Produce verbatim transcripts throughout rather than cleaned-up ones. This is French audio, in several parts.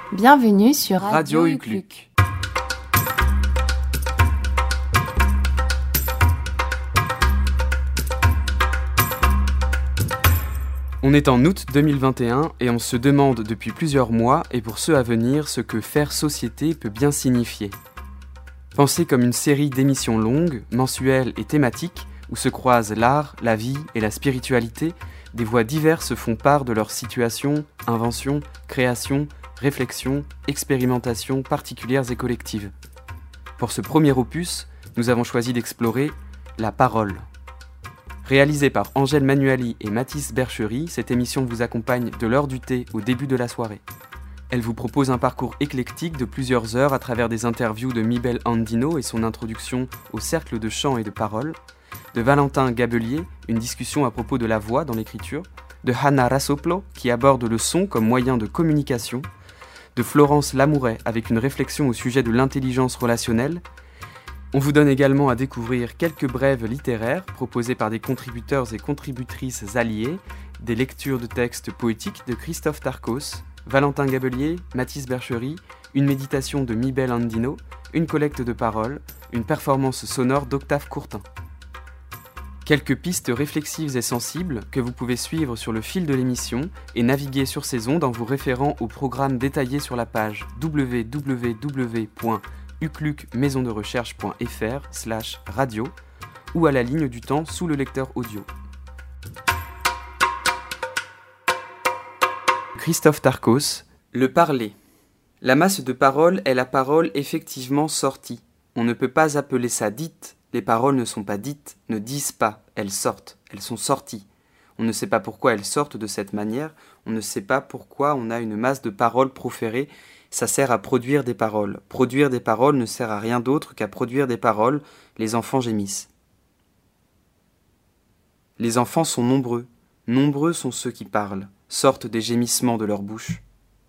Bienvenue sur Radio Ucluc. On est en août deux mille vingt et un et on se demande depuis plusieurs mois, et pour ceux à venir, ce que faire société peut bien signifier. Pensée comme une série d'émissions longues, mensuelles et thématiques, où se croisent l'art, la vie et la spiritualité, des voix diverses font part de leurs situations, inventions, créations, réflexions, expérimentations particulières et collectives. Pour ce premier opus, nous avons choisi d'explorer la parole. Réalisée par Angèle Manuali et Mathis Berchery, cette émission vous accompagne de l'heure du thé au début de la soirée. Elle vous propose un parcours éclectique de plusieurs heures à travers des interviews de Mibel Andino et son introduction au cercle de chant et de parole, de Valentin Gabelier, une discussion à propos de la voix dans l'écriture, de Hanna Rassoplo, qui aborde le son comme moyen de communication, de Florence Lamouret avec une réflexion au sujet de l'intelligence relationnelle. On vous donne également à découvrir quelques brèves littéraires proposées par des contributeurs et contributrices alliés, des lectures de textes poétiques de Christophe Tarkos, Valentin Gabelier, Mathis Berchery, une méditation de Mibel Andino, une collecte de paroles, une performance sonore d'Octave Courtin. Quelques pistes réflexives et sensibles que vous pouvez suivre sur le fil de l'émission et naviguer sur ces ondes en vous référant au programme détaillé sur la page w w w point ucluc maison de recherche point f r slash radio ou à la ligne du temps sous le lecteur audio. Christophe Tarkos, le parler. La masse de paroles est la parole effectivement sortie. On ne peut pas appeler ça dite. Les paroles ne sont pas dites, ne disent pas, elles sortent, elles sont sorties. On ne sait pas pourquoi elles sortent de cette manière, on ne sait pas pourquoi on a une masse de paroles proférées, ça sert à produire des paroles. Produire des paroles ne sert à rien d'autre qu'à produire des paroles, les enfants gémissent. Les enfants sont nombreux, nombreux sont ceux qui parlent, sortent des gémissements de leur bouche.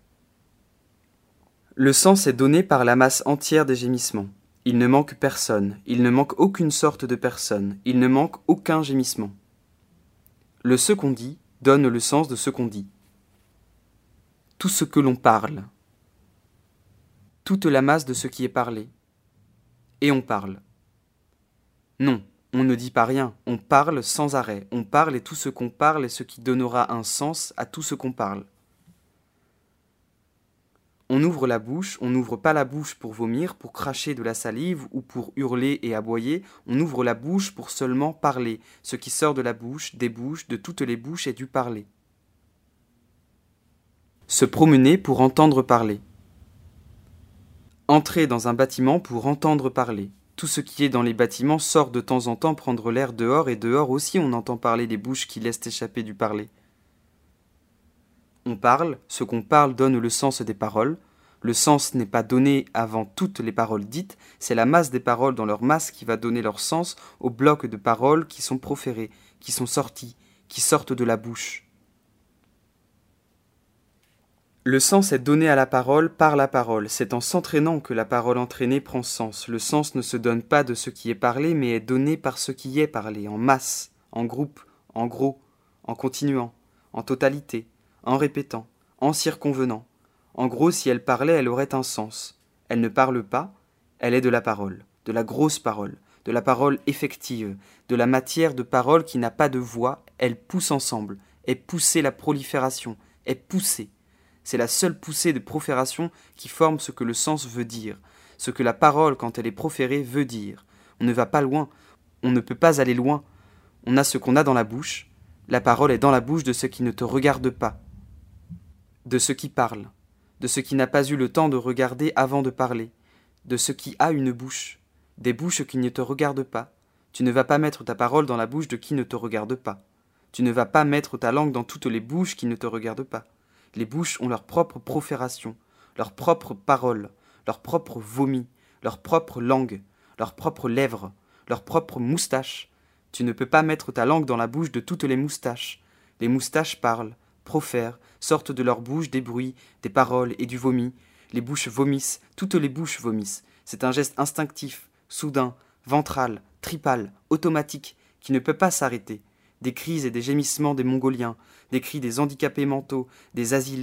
Le sens est donné par la masse entière des gémissements. Il ne manque personne, il ne manque aucune sorte de personne, il ne manque aucun gémissement. Le ce qu'on dit donne le sens de ce qu'on dit. Tout ce que l'on parle, toute la masse de ce qui est parlé. Et on parle. Non, on ne dit pas rien, on parle sans arrêt, on parle et tout ce qu'on parle est ce qui donnera un sens à tout ce qu'on parle. On ouvre la bouche, on n'ouvre pas la bouche pour vomir, pour cracher de la salive ou pour hurler et aboyer, on ouvre la bouche pour seulement parler. Ce qui sort de la bouche, des bouches, de toutes les bouches est du parler. Se promener pour entendre parler. Entrer dans un bâtiment pour entendre parler. Tout ce qui est dans les bâtiments sort de temps en temps prendre l'air dehors et dehors aussi on entend parler des bouches qui laissent échapper du parler. On parle, ce qu'on parle donne le sens des paroles. Le sens n'est pas donné avant toutes les paroles dites, c'est la masse des paroles dans leur masse qui va donner leur sens aux blocs de paroles qui sont proférés, qui sont sortis, qui sortent de la bouche. Le sens est donné à la parole par la parole, c'est en s'entraînant que la parole entraînée prend sens. Le sens ne se donne pas de ce qui est parlé, mais est donné par ce qui est parlé, en masse, en groupe, en gros, en continuant, en totalité, en répétant, en circonvenant. En gros, si elle parlait, elle aurait un sens. Elle ne parle pas, elle est de la parole, de la grosse parole, de la parole effective, de la matière de parole qui n'a pas de voix, elle pousse ensemble, est poussée la prolifération, est poussée. C'est la seule poussée de profération qui forme ce que le sens veut dire, ce que la parole, quand elle est proférée, veut dire. On ne va pas loin, on ne peut pas aller loin. On a ce qu'on a dans la bouche, la parole est dans la bouche de ce qui ne te regarde pas, de ce qui parle, de ce qui n'a pas eu le temps de regarder avant de parler, de ce qui a une bouche, des bouches qui ne te regardent pas. Tu ne vas pas mettre ta parole dans la bouche de qui ne te regarde pas. Tu ne vas pas mettre ta langue dans toutes les bouches qui ne te regardent pas. Les bouches ont leur propre profération, leur propre parole, leur propre vomi, leur propre langue, leurs propres lèvres, leurs propres moustaches. Tu ne peux pas mettre ta langue dans la bouche de toutes les moustaches. Les moustaches parlent, profèrent, sortent de leur bouche des bruits, des paroles et du vomi. Les bouches vomissent, toutes les bouches vomissent. C'est un geste instinctif, soudain, ventral, tripal, automatique, qui ne peut pas s'arrêter. Des cris et des gémissements des Mongoliens, des cris des handicapés mentaux, des asilés,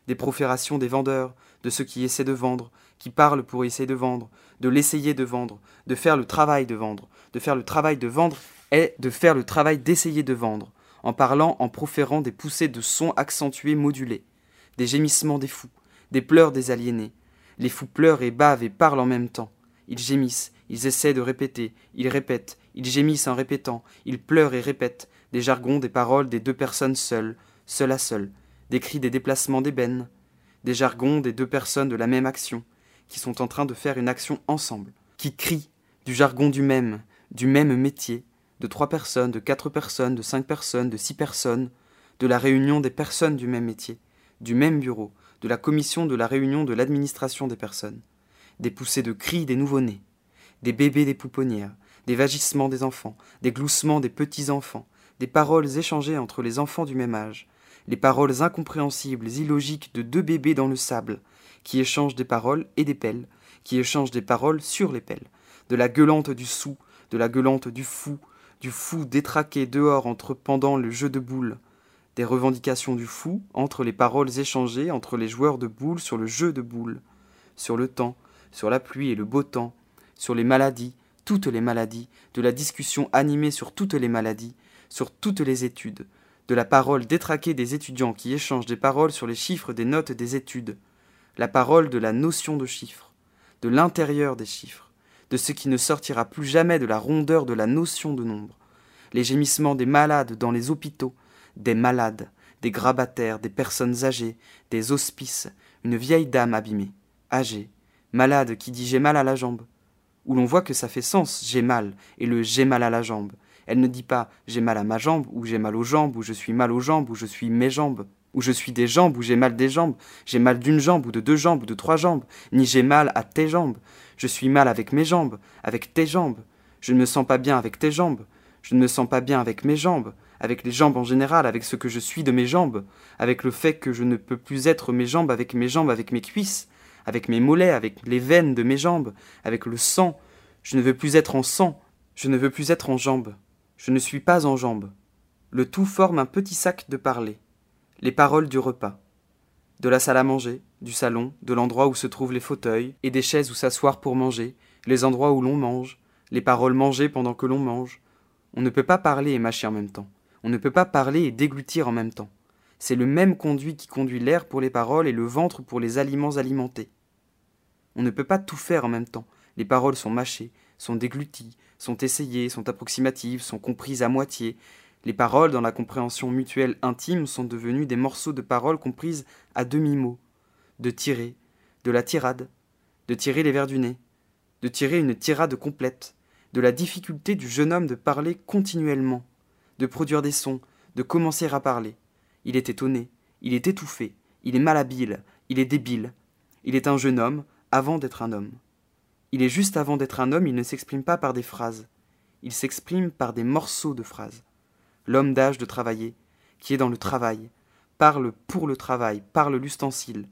des proférations des vendeurs, de ceux qui essaient de vendre, qui parlent pour essayer de vendre, de l'essayer de vendre, de faire le travail de vendre, de faire le travail de vendre et de faire le travail d'essayer de vendre, en parlant, en proférant des poussées de sons accentués modulés, des gémissements des fous, des pleurs des aliénés. Les fous pleurent et bavent et parlent en même temps. Ils gémissent, ils essaient de répéter, ils répètent, ils gémissent en répétant, ils pleurent et répètent, des jargons, des paroles des deux personnes seules, seule à seule, des cris des déplacements d'ébène, des jargons des deux personnes de la même action, qui sont en train de faire une action ensemble, qui crient du jargon du même, du même métier, de trois personnes, de quatre personnes, de cinq personnes, de six personnes, de la réunion des personnes du même métier, du même bureau, de la commission de la réunion de l'administration des personnes, des poussées de cris des nouveau-nés, des bébés des pouponnières, des vagissements des enfants, des gloussements des petits-enfants, des paroles échangées entre les enfants du même âge, les paroles incompréhensibles, illogiques de deux bébés dans le sable, qui échangent des paroles et des pelles, qui échangent des paroles sur les pelles, de la gueulante du sou, de la gueulante du fou, du fou détraqué dehors entre pendant le jeu de boules, des revendications du fou entre les paroles échangées entre les joueurs de boules sur le jeu de boules, sur le temps, sur la pluie et le beau temps, sur les maladies, toutes les maladies, de la discussion animée sur toutes les maladies, sur toutes les études, de la parole détraquée des étudiants qui échangent des paroles sur les chiffres des notes des études, la parole de la notion de chiffres, de l'intérieur des chiffres, de ce qui ne sortira plus jamais de la rondeur de la notion de nombre, les gémissements des malades dans les hôpitaux, des malades, des grabataires, des personnes âgées, des hospices, une vieille dame abîmée, âgée, malade qui dit « j'ai mal à la jambe », où l'on voit que ça fait sens « j'ai mal » et le « j'ai mal à la jambe ». Elle ne dit pas « j'ai mal à ma jambe » ou « j'ai mal aux jambes » ou « je suis mal aux jambes » ou « je suis mes jambes » ou « je suis des jambes » ou « j'ai mal des jambes », j'ai mal d'une jambe ou de deux jambes ou de trois jambes, ni « j'ai mal à tes jambes », je suis mal avec mes jambes, avec tes jambes, je ne me sens pas bien avec tes jambes, je ne me sens pas bien avec mes jambes, avec les jambes en général, avec ce que je suis de mes jambes, avec le fait que je ne peux plus être mes jambes avec mes jambes, avec mes cuisses, avec mes mollets, avec les veines de mes jambes, avec le sang, je ne veux plus être en sang, je ne veux plus être en jambes, je ne suis pas en jambes. Le tout forme un petit sac de parler, les paroles du repas, de la salle à manger, du salon, de l'endroit où se trouvent les fauteuils et des chaises où s'asseoir pour manger, les endroits où l'on mange, les paroles mangées pendant que l'on mange. On ne peut pas parler et mâcher en même temps. On ne peut pas parler et déglutir en même temps. C'est le même conduit qui conduit l'air pour les paroles et le ventre pour les aliments alimentés. On ne peut pas tout faire en même temps. Les paroles sont mâchées, sont dégluties, sont essayées, sont approximatives, sont comprises à moitié. Les paroles, dans la compréhension mutuelle intime, sont devenues des morceaux de paroles comprises à demi-mot, de tirer, de la tirade, de tirer les vers du nez, de tirer une tirade complète, de la difficulté du jeune homme de parler continuellement, de produire des sons, de commencer à parler. Il est étonné, il est étouffé, il est malhabile, il est débile. Il est un jeune homme avant d'être un homme. Il est juste avant d'être un homme, il ne s'exprime pas par des phrases. Il s'exprime par des morceaux de phrases. L'homme d'âge de travailler, qui est dans le travail, parle pour le travail, parle l'ustensile.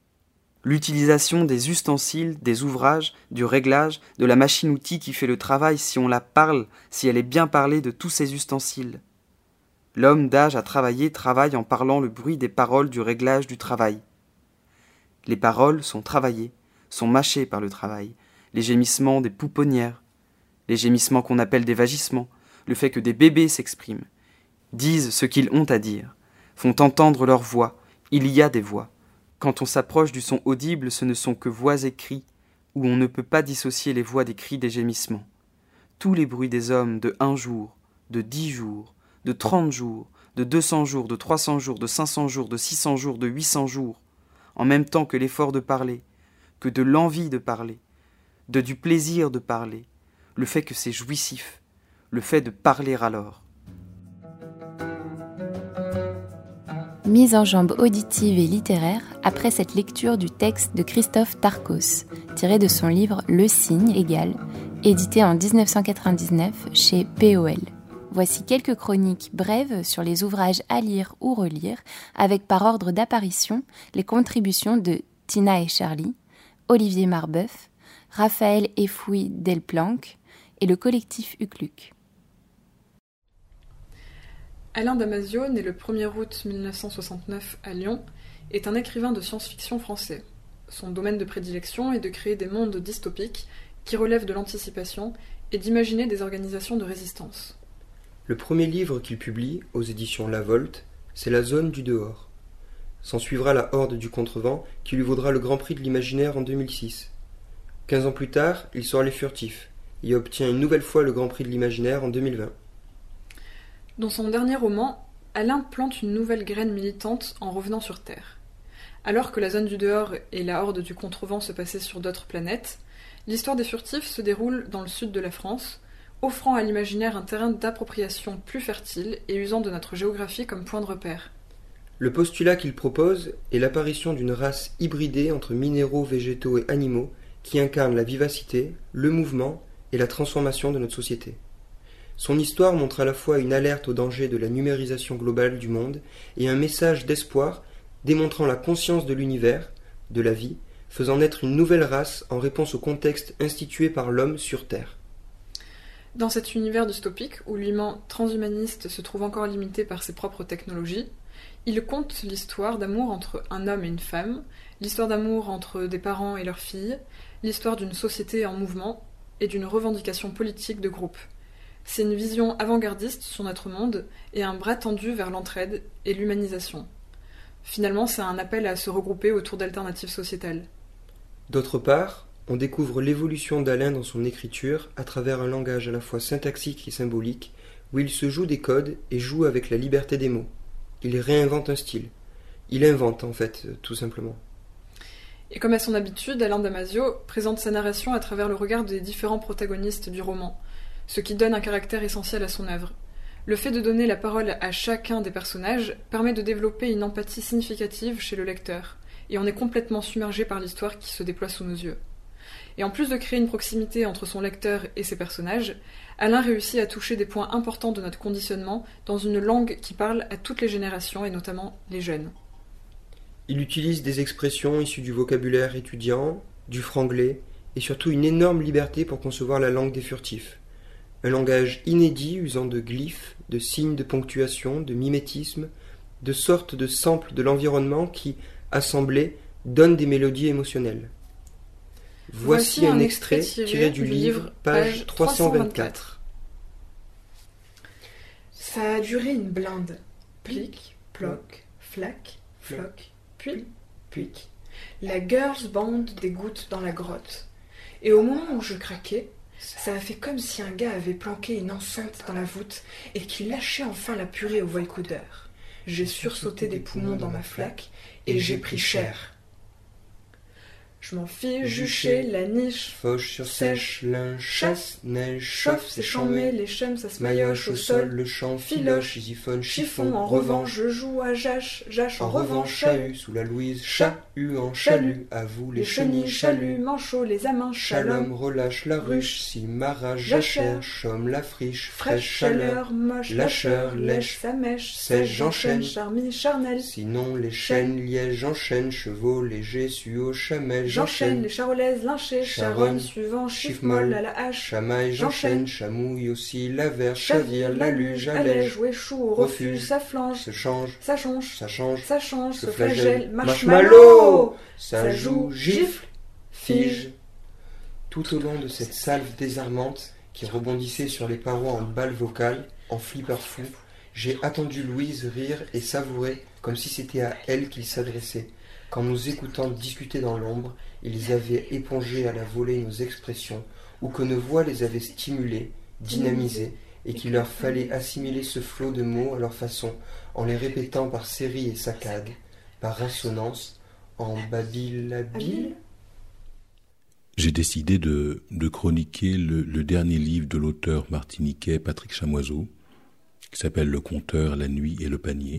L'utilisation des ustensiles, des ouvrages, du réglage, de la machine-outil qui fait le travail si on la parle, si elle est bien parlée de tous ces ustensiles. L'homme d'âge à travailler travaille en parlant le bruit des paroles du réglage du travail. Les paroles sont travaillées, sont mâchées par le travail, les gémissements des pouponnières, les gémissements qu'on appelle des vagissements, le fait que des bébés s'expriment, disent ce qu'ils ont à dire, font entendre leur voix, il y a des voix. Quand on s'approche du son audible, ce ne sont que voix et cris, où on ne peut pas dissocier les voix des cris des gémissements. Tous les bruits des hommes de un jour, de dix jours, de trente jours, de deux cents jours, de trois cents jours, de cinq cents jours, de six cents jours, de huit cents jours, en même temps que l'effort de parler, que de l'envie de parler, de du plaisir de parler, le fait que c'est jouissif, le fait de parler alors. Mise en jambe auditive et littéraire après cette lecture du texte de Christophe Tarkos, tiré de son livre Le Signe égal, édité en dix-neuf cent quatre-vingt-dix-neuf chez P O L. Voici quelques chroniques brèves sur les ouvrages à lire ou relire, avec par ordre d'apparition les contributions de Tina et Charlie, Olivier Marbeuf, Raphaël Efouy Delplanque et le collectif Ucluc. Alain Damasio, né le premier août mille neuf cent soixante-neuf à Lyon, est un écrivain de science-fiction français. Son domaine de prédilection est de créer des mondes dystopiques qui relèvent de l'anticipation et d'imaginer des organisations de résistance. Le premier livre qu'il publie, aux éditions La Volte, c'est La Zone du Dehors. S'en suivra La Horde du Contrevent, qui lui vaudra le Grand Prix de l'Imaginaire en deux mille six. Quinze ans plus tard, il sort Les Furtifs, et obtient une nouvelle fois le Grand Prix de l'Imaginaire en deux mille vingt. Dans son dernier roman, Alain plante une nouvelle graine militante en revenant sur Terre. Alors que la Zone du Dehors et la Horde du Contrevent se passaient sur d'autres planètes, l'histoire des Furtifs se déroule dans le sud de la France, offrant à l'imaginaire un terrain d'appropriation plus fertile et usant de notre géographie comme point de repère. Le postulat qu'il propose est l'apparition d'une race hybridée entre minéraux, végétaux et animaux qui incarne la vivacité, le mouvement et la transformation de notre société. Son histoire montre à la fois une alerte au danger de la numérisation globale du monde et un message d'espoir démontrant la conscience de l'univers, de la vie, faisant naître une nouvelle race en réponse au contexte institué par l'homme sur Terre. Dans cet univers dystopique, où l'humain transhumaniste se trouve encore limité par ses propres technologies, il conte l'histoire d'amour entre un homme et une femme, l'histoire d'amour entre des parents et leurs filles, l'histoire d'une société en mouvement et d'une revendication politique de groupe. C'est une vision avant-gardiste sur notre monde et un bras tendu vers l'entraide et l'humanisation. Finalement, c'est un appel à se regrouper autour d'alternatives sociétales. D'autre part, on découvre l'évolution d'Alain dans son écriture à travers un langage à la fois syntaxique et symbolique, où il se joue des codes et joue avec la liberté des mots. Il réinvente un style. Il invente, en fait, tout simplement. Et comme à son habitude, Alain Damasio présente sa narration à travers le regard des différents protagonistes du roman, ce qui donne un caractère essentiel à son œuvre. Le fait de donner la parole à chacun des personnages permet de développer une empathie significative chez le lecteur, et on est complètement submergé par l'histoire qui se déploie sous nos yeux. Et en plus de créer une proximité entre son lecteur et ses personnages, Alain réussit à toucher des points importants de notre conditionnement dans une langue qui parle à toutes les générations et notamment les jeunes. Il utilise des expressions issues du vocabulaire étudiant, du franglais, et surtout une énorme liberté pour concevoir la langue des furtifs. Un langage inédit usant de glyphes, de signes de ponctuation, de mimétisme, de sortes de samples de l'environnement qui, assemblés, donnent des mélodies émotionnelles. Voici, Voici un, un extrait tiré, tiré du livre, page trois cent vingt-quatre. Ça a duré une blinde. Plic, ploc, flac, floc, puis, puic. La girls band des gouttes dans la grotte. Et au moment où je craquais, ça a fait comme si un gars avait planqué une enceinte dans la voûte et qu'il lâchait enfin la purée au vocoder. J'ai sursauté des poumons dans ma flaque et j'ai pris cher. Je m'en fiche, juché, la niche, fauche sur sèche, linge, chasse, neige, chauffe, c'est chambé, les chums, ça se maillotche au sol, le champ, filoche, isiphone, chiffon, en revanche, je joue à jache, jache, en revanche, chahut, sous la Louise, chat-hu en chalut, à vous les chenilles, chalut, manchot, les amants, chalom, relâche la ruche, si marage, jachère, chaume, la friche, fraîche chaleur, moche, lâcheur, lèche, sa mèche, sèche, j'enchaîne, charmille, charnel, sinon les chênes, liège, j'enchaîne, chevaux, légers, suaux, chamel, j'enchaîne, les charolaises, lynchées, charonne, suivant, chiffre molle à la hache, chamaille, j'enchaîne, chamouille aussi, la verre, chavire, la luge, allège, échoue, au refuge, ça flanche, se change, ça change, ça change, ça change, se se flagelle, flagelle, marshmallow, ça joue, gifle, fige. Tout au long de cette salve désarmante qui rebondissait sur les parois en balles vocales, en flipper fou, j'ai attendu Louise rire et savourer comme si c'était à elle qu'il s'adressait. Qu'en nous écoutant discuter dans l'ombre, ils avaient épongé à la volée nos expressions, ou que nos voix les avaient stimulées, dynamisées, et qu'il leur fallait assimiler ce flot de mots à leur façon, en les répétant par séries et saccades, par assonance, en babilabile. J'ai décidé de, de chroniquer le, le dernier livre de l'auteur martiniquais Patrick Chamoiseau, qui s'appelle Le Conteur, la nuit et le panier.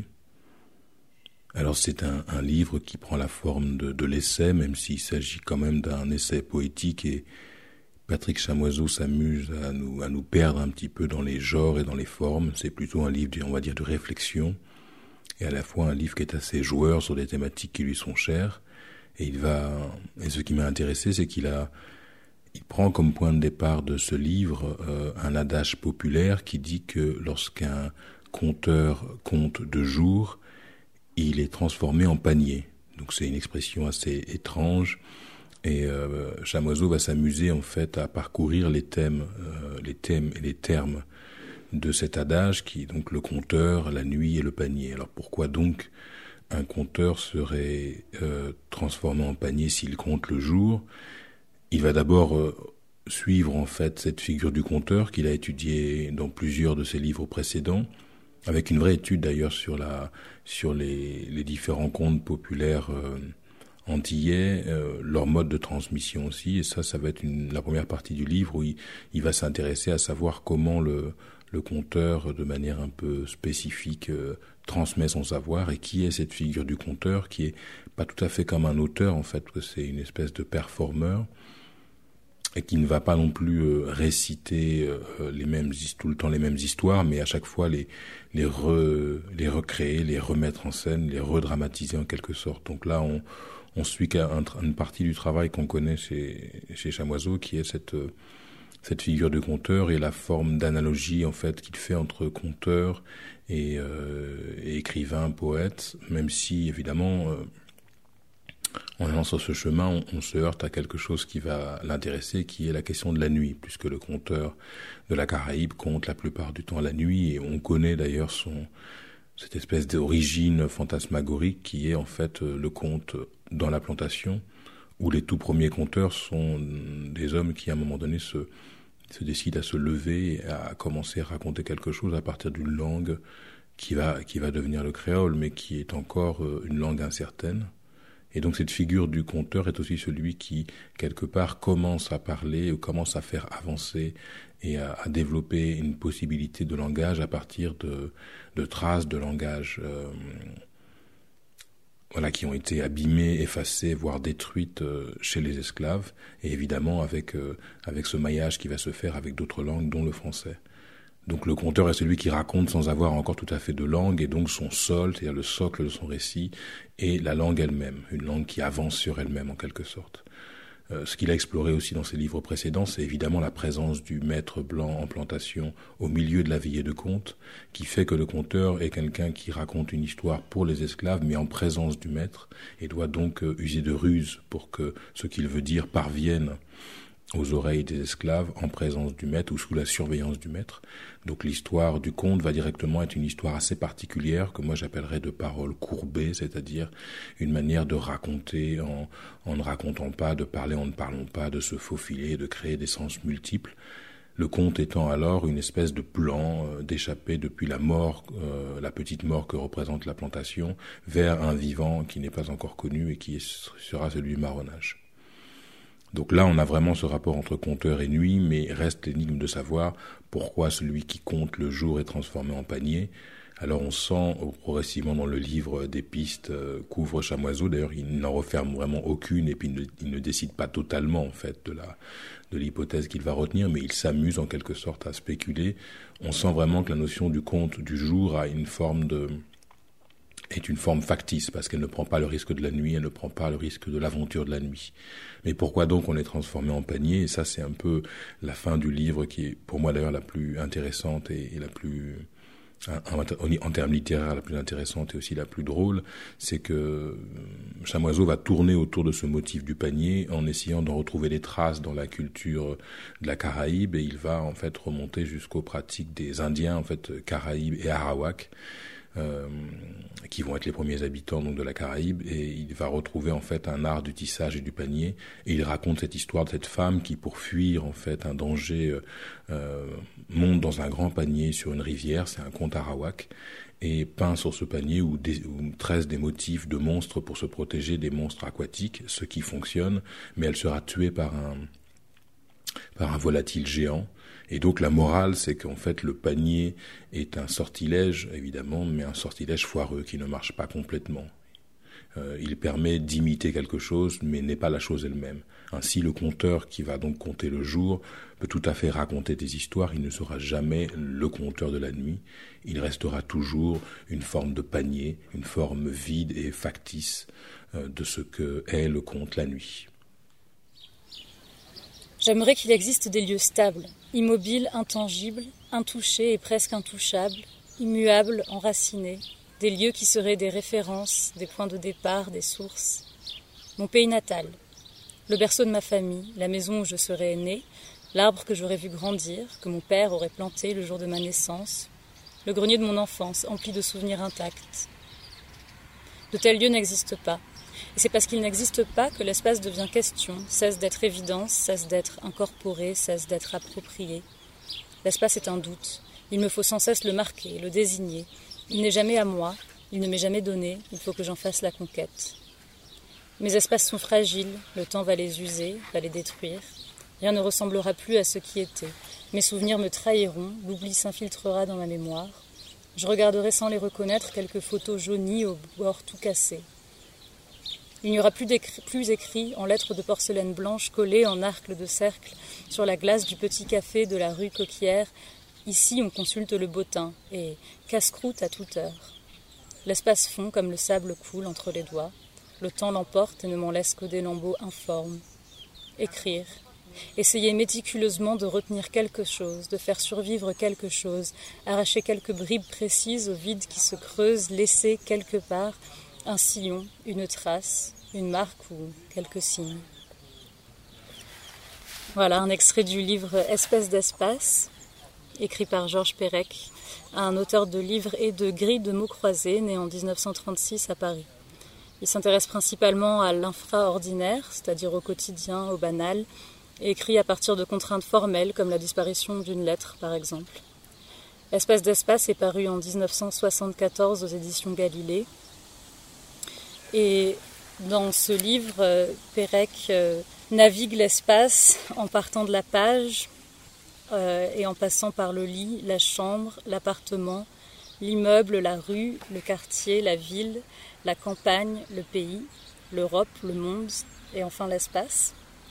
Alors c'est un, un livre qui prend la forme de, de l'essai, même s'il s'agit quand même d'un essai poétique, et Patrick Chamoiseau s'amuse à nous, à nous perdre un petit peu dans les genres et dans les formes. C'est plutôt un livre, on va dire, de réflexion, et à la fois un livre qui est assez joueur sur des thématiques qui lui sont chères. Et il va, et ce qui m'a intéressé, c'est qu'il a, il prend comme point de départ de ce livre euh, un adage populaire qui dit que lorsqu'un conteur conte de jour, il est transformé en panier. Donc c'est une expression assez étrange. Et euh, Chamoiseau va s'amuser en fait à parcourir les thèmes, euh, les thèmes et les termes de cet adage qui est donc le conteur, la nuit et le panier. Alors pourquoi donc un conteur serait euh, transformé en panier s'il compte le jour? Il va d'abord euh, suivre en fait cette figure du conteur qu'il a étudiée dans plusieurs de ses livres précédents, avec une vraie étude d'ailleurs sur la sur les, les différents contes populaires euh, antillais, euh, leur mode de transmission aussi, et ça, ça va être une, la première partie du livre où il, il va s'intéresser à savoir comment le, le conteur, de manière un peu spécifique, euh, transmet son savoir, et qui est cette figure du conteur, qui est pas tout à fait comme un auteur, en fait, parce que c'est une espèce de performeur, et qui ne va pas non plus euh, réciter euh, les mêmes, tout le temps les mêmes histoires, mais à chaque fois les, les, re, les recréer, les remettre en scène, les redramatiser en quelque sorte. Donc là, on On suit une partie du travail qu'on connaît chez, chez Chamoiseau, qui est cette, cette figure de conteur et la forme d'analogie en fait qu'il fait entre conteur et, euh, et écrivain, poète, même si évidemment, euh, en allant sur ce chemin, on, on se heurte à quelque chose qui va l'intéresser, qui est la question de la nuit, puisque le conteur de la Caraïbe compte la plupart du temps la nuit, et on connaît d'ailleurs son... cette espèce d'origine fantasmagorique qui est en fait le conte dans la plantation, où les tout premiers conteurs sont des hommes qui à un moment donné se, se décident à se lever et à commencer à raconter quelque chose à partir d'une langue qui va, qui va devenir le créole, mais qui est encore une langue incertaine. Et donc cette figure du conteur est aussi celui qui, quelque part, commence à parler ou commence à faire avancer et à, à développer une possibilité de langage à partir de, de traces de langage euh, voilà, qui ont été abîmées, effacées, voire détruites euh, chez les esclaves, et évidemment avec, euh, avec ce maillage qui va se faire avec d'autres langues, dont le français. Donc le conteur est celui qui raconte sans avoir encore tout à fait de langue, et donc son sol, c'est-à-dire le socle de son récit, est la langue elle-même, une langue qui avance sur elle-même en quelque sorte. Euh, ce qu'il a exploré aussi dans ses livres précédents, c'est évidemment la présence du maître blanc en plantation au milieu de la veillée de conte, qui fait que le conteur est quelqu'un qui raconte une histoire pour les esclaves, mais en présence du maître, et doit donc euh, user de ruse pour que ce qu'il veut dire parvienne aux oreilles des esclaves en présence du maître ou sous la surveillance du maître. Donc l'histoire du conte va directement être une histoire assez particulière que moi j'appellerais de paroles courbées, c'est-à-dire une manière de raconter en, en ne racontant pas, de parler en ne parlant pas, de se faufiler, de créer des sens multiples. Le conte étant alors une espèce de plan euh, d'échapper depuis la mort, euh, la petite mort que représente la plantation, vers un vivant qui n'est pas encore connu et qui est, sera celui du marronnage. Donc là, on a vraiment ce rapport entre conteur et nuit, mais reste l'énigme de savoir pourquoi celui qui compte le jour est transformé en panier. Alors on sent progressivement dans le livre des pistes euh, qu'ouvre Chamoiseau. D'ailleurs, il n'en referme vraiment aucune, et puis il ne, il ne décide pas totalement en fait de la de l'hypothèse qu'il va retenir, mais il s'amuse en quelque sorte à spéculer. On sent vraiment que la notion du conte du jour a une forme de est une forme factice, parce qu'elle ne prend pas le risque de la nuit, elle ne prend pas le risque de l'aventure de la nuit. Mais pourquoi donc on est transformé en panier? Et ça, c'est un peu la fin du livre qui est, pour moi d'ailleurs, la plus intéressante et, et la plus, en, en termes littéraires, la plus intéressante et aussi la plus drôle. C'est que Chamoiseau va tourner autour de ce motif du panier en essayant d'en retrouver des traces dans la culture de la Caraïbe, et il va en fait remonter jusqu'aux pratiques des Indiens, en fait, Caraïbes et Arawak, Euh, qui vont être les premiers habitants donc de la Caraïbe, et il va retrouver en fait un art du tissage et du panier, et il raconte cette histoire de cette femme qui, pour fuir en fait un danger, euh, monte dans un grand panier sur une rivière, c'est un conte arawak, et peint sur ce panier où, des, où tresse des motifs de monstres pour se protéger des monstres aquatiques, ce qui fonctionne, mais elle sera tuée par un par un volatile géant. Et donc la morale, c'est qu'en fait le panier est un sortilège, évidemment, mais un sortilège foireux qui ne marche pas complètement. Euh, il permet d'imiter quelque chose, mais n'est pas la chose elle-même. Ainsi, le conteur qui va donc compter le jour peut tout à fait raconter des histoires, il ne sera jamais le conteur de la nuit, il restera toujours une forme de panier, une forme vide et factice euh, de ce que est le conte la nuit. J'aimerais qu'il existe des lieux stables, immobiles, intangibles, intouchés et presque intouchables, immuables, enracinés, des lieux qui seraient des références, des points de départ, des sources. Mon pays natal, le berceau de ma famille, la maison où je serais née, l'arbre que j'aurais vu grandir, que mon père aurait planté le jour de ma naissance, le grenier de mon enfance, empli de souvenirs intacts. De tels lieux n'existent pas. Et c'est parce qu'ils n'existent pas que l'espace devient question, cesse d'être évidence, cesse d'être incorporé, cesse d'être approprié. L'espace est un doute. Il me faut sans cesse le marquer, le désigner. Il n'est jamais à moi, il ne m'est jamais donné, il faut que j'en fasse la conquête. Mes espaces sont fragiles, le temps va les user, va les détruire. Rien ne ressemblera plus à ce qui était. Mes souvenirs me trahiront, l'oubli s'infiltrera dans ma mémoire. Je regarderai sans les reconnaître quelques photos jaunies au bord tout cassé. Il n'y aura plus, plus écrit en lettres de porcelaine blanche collées en arc de cercle sur la glace du petit café de la rue Coquillère. Ici, on consulte le bottin et casse-croûte à toute heure. L'espace fond comme le sable coule entre les doigts. Le temps l'emporte et ne m'en laisse que des lambeaux informes. Écrire. Essayer méticuleusement de retenir quelque chose, de faire survivre quelque chose, arracher quelques bribes précises au vide qui se creuse, laisser quelque part un sillon, une trace, une marque ou quelques signes. Voilà un extrait du livre Espèce d'espace, écrit par Georges Perec, un auteur de livres et de grilles de mots croisés, né en dix-neuf cent trente-six à Paris. Il s'intéresse principalement à l'infraordinaire, c'est-à-dire au quotidien, au banal, et écrit à partir de contraintes formelles comme la disparition d'une lettre, par exemple. Espèce d'espace est paru en dix-neuf cent soixante-quatorze aux éditions Galilée. Et dans ce livre, Perec euh, navigue l'espace en partant de la page euh, et en passant par le lit, la chambre, l'appartement, l'immeuble, la rue, le quartier, la ville, la campagne, le pays, l'Europe, le monde et enfin l'espace.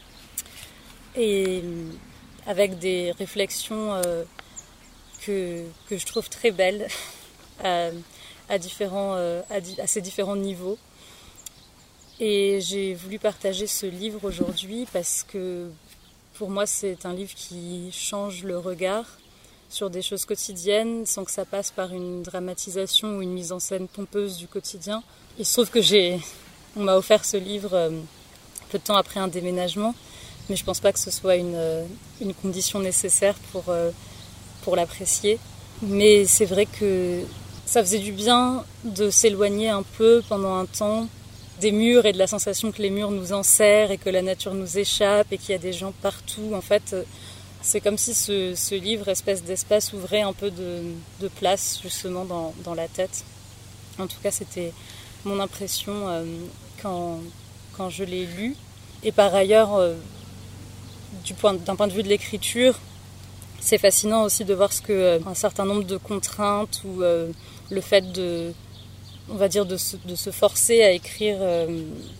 Et avec des réflexions euh, que, que je trouve très belles à, à, différents, euh, à, di- à ces différents niveaux. Et j'ai voulu partager ce livre aujourd'hui parce que pour moi c'est un livre qui change le regard sur des choses quotidiennes sans que ça passe par une dramatisation ou une mise en scène pompeuse du quotidien. Il se trouve que j'ai, on m'a offert ce livre euh, peu de temps après un déménagement, mais je ne pense pas que ce soit une, une condition nécessaire pour, euh, pour l'apprécier. Mais c'est vrai que ça faisait du bien de s'éloigner un peu pendant un temps des murs et de la sensation que les murs nous enserrent et que la nature nous échappe et qu'il y a des gens partout. En fait, c'est comme si ce, ce livre, espèce d'espace, ouvrait un peu de, de place justement dans, dans la tête. En tout cas, c'était mon impression euh, quand, quand je l'ai lu. Et par ailleurs, euh, du point, d'un point de vue de l'écriture, c'est fascinant aussi de voir ce que euh, un certain nombre de contraintes ou euh, le fait de, on va dire, de se, de se forcer à écrire, euh,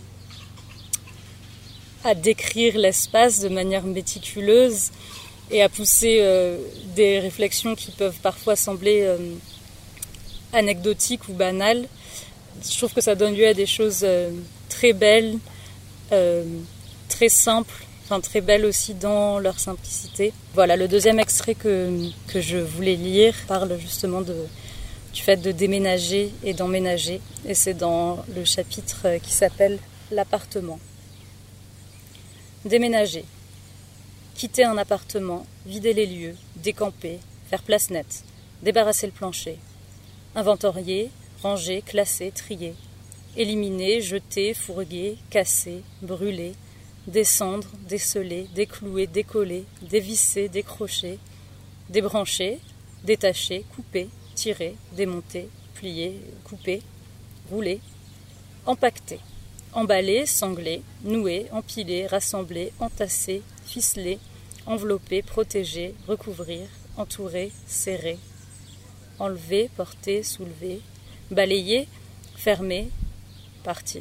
à décrire l'espace de manière méticuleuse et à pousser euh, des réflexions qui peuvent parfois sembler euh, anecdotiques ou banales. Je trouve que ça donne lieu à des choses euh, très belles, euh, très simples, enfin très belles aussi dans leur simplicité. Voilà, le deuxième extrait que, que je voulais lire parle justement de, du fait de déménager et d'emménager, et c'est dans le chapitre qui s'appelle « L'appartement ». Déménager. Quitter un appartement, vider les lieux, décamper, faire place nette, débarrasser le plancher, inventorier, ranger, classer, trier, éliminer, jeter, fourguer, casser, brûler, descendre, déceler, déclouer, décoller, dévisser, décrocher, débrancher, détacher, couper, tirer, démonter, plier, couper, rouler, empaqueter, emballer, sangler, nouer, empiler, rassembler, entasser, ficeler, envelopper, protéger, recouvrir, entourer, serrer, enlever, porter, soulever, balayer, fermer, partir.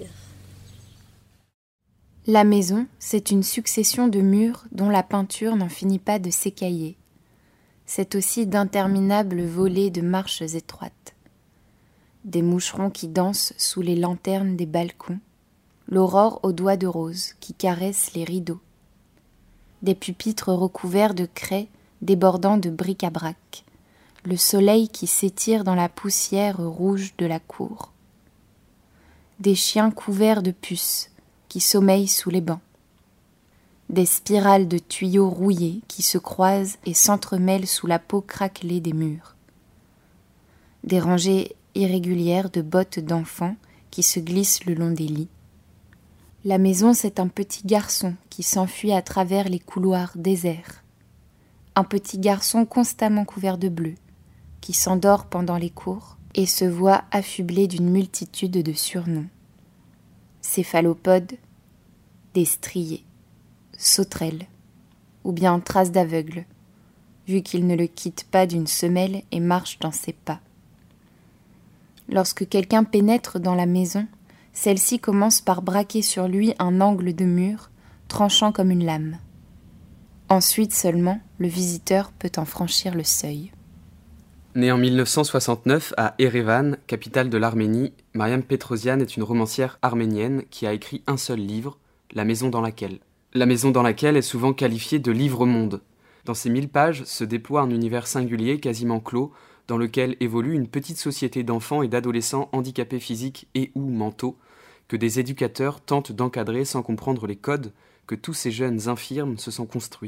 La maison, c'est une succession de murs dont la peinture n'en finit pas de s'écailler. C'est aussi d'interminables volées de marches étroites. Des moucherons qui dansent sous les lanternes des balcons, l'aurore aux doigts de rose qui caresse les rideaux. Des pupitres recouverts de craie débordant de bric-à-brac, le soleil qui s'étire dans la poussière rouge de la cour. Des chiens couverts de puces qui sommeillent sous les bancs. Des spirales de tuyaux rouillés qui se croisent et s'entremêlent sous la peau craquelée des murs. Des rangées irrégulières de bottes d'enfants qui se glissent le long des lits. La maison, c'est un petit garçon qui s'enfuit à travers les couloirs déserts. Un petit garçon constamment couvert de bleu, qui s'endort pendant les cours et se voit affublé d'une multitude de surnoms. Céphalopode, destrier, sauterelle, ou bien trace d'aveugle, vu qu'il ne le quitte pas d'une semelle et marche dans ses pas. Lorsque quelqu'un pénètre dans la maison, celle-ci commence par braquer sur lui un angle de mur, tranchant comme une lame. Ensuite seulement, le visiteur peut en franchir le seuil. Née en mille neuf cent soixante-neuf à Erevan, capitale de l'Arménie, Mariam Petrosian est une romancière arménienne qui a écrit un seul livre, La maison dans laquelle. La maison dans laquelle est souvent qualifiée de livre-monde. Dans ces mille pages se déploie un univers singulier, quasiment clos, dans lequel évolue une petite société d'enfants et d'adolescents handicapés physiques et ou mentaux, que des éducateurs tentent d'encadrer sans comprendre les codes que tous ces jeunes infirmes se sont construits.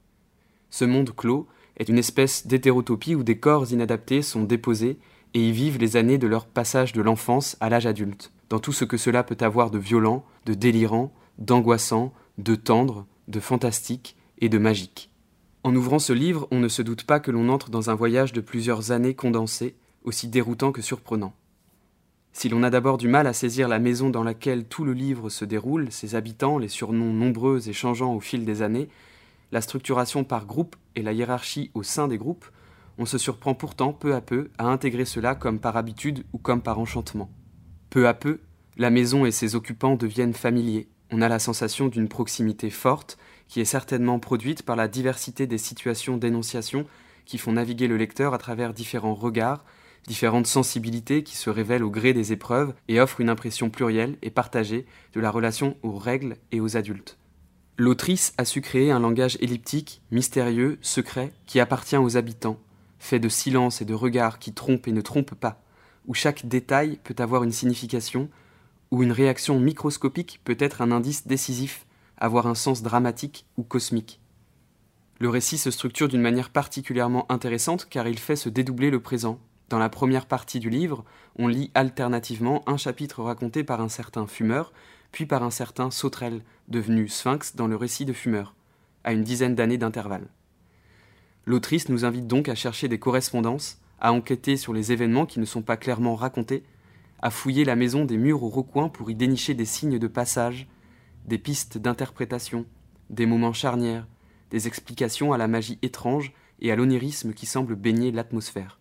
Ce monde clos est une espèce d'hétérotopie où des corps inadaptés sont déposés et y vivent les années de leur passage de l'enfance à l'âge adulte, dans tout ce que cela peut avoir de violent, de délirant, d'angoissant, de tendre, de fantastique et de magique. En ouvrant ce livre, on ne se doute pas que l'on entre dans un voyage de plusieurs années condensées, aussi déroutant que surprenant. Si l'on a d'abord du mal à saisir la maison dans laquelle tout le livre se déroule, ses habitants, les surnoms nombreux et changeants au fil des années, la structuration par groupe et la hiérarchie au sein des groupes, on se surprend pourtant peu à peu à intégrer cela comme par habitude ou comme par enchantement. Peu à peu, la maison et ses occupants deviennent familiers. On a la sensation d'une proximité forte qui est certainement produite par la diversité des situations d'énonciation qui font naviguer le lecteur à travers différents regards, différentes sensibilités qui se révèlent au gré des épreuves et offrent une impression plurielle et partagée de la relation aux règles et aux adultes. L'autrice a su créer un langage elliptique, mystérieux, secret, qui appartient aux habitants, fait de silence et de regards qui trompent et ne trompent pas, où chaque détail peut avoir une signification, où une réaction microscopique peut être un indice décisif, avoir un sens dramatique ou cosmique. Le récit se structure d'une manière particulièrement intéressante car il fait se dédoubler le présent. Dans la première partie du livre, on lit alternativement un chapitre raconté par un certain fumeur, puis par un certain sauterelle, devenu sphinx dans le récit de fumeur, à une dizaine d'années d'intervalle. L'autrice nous invite donc à chercher des correspondances, à enquêter sur les événements qui ne sont pas clairement racontés, à fouiller la maison des murs au recoin pour y dénicher des signes de passage, des pistes d'interprétation, des moments charnières, des explications à la magie étrange et à l'onirisme qui semble baigner l'atmosphère.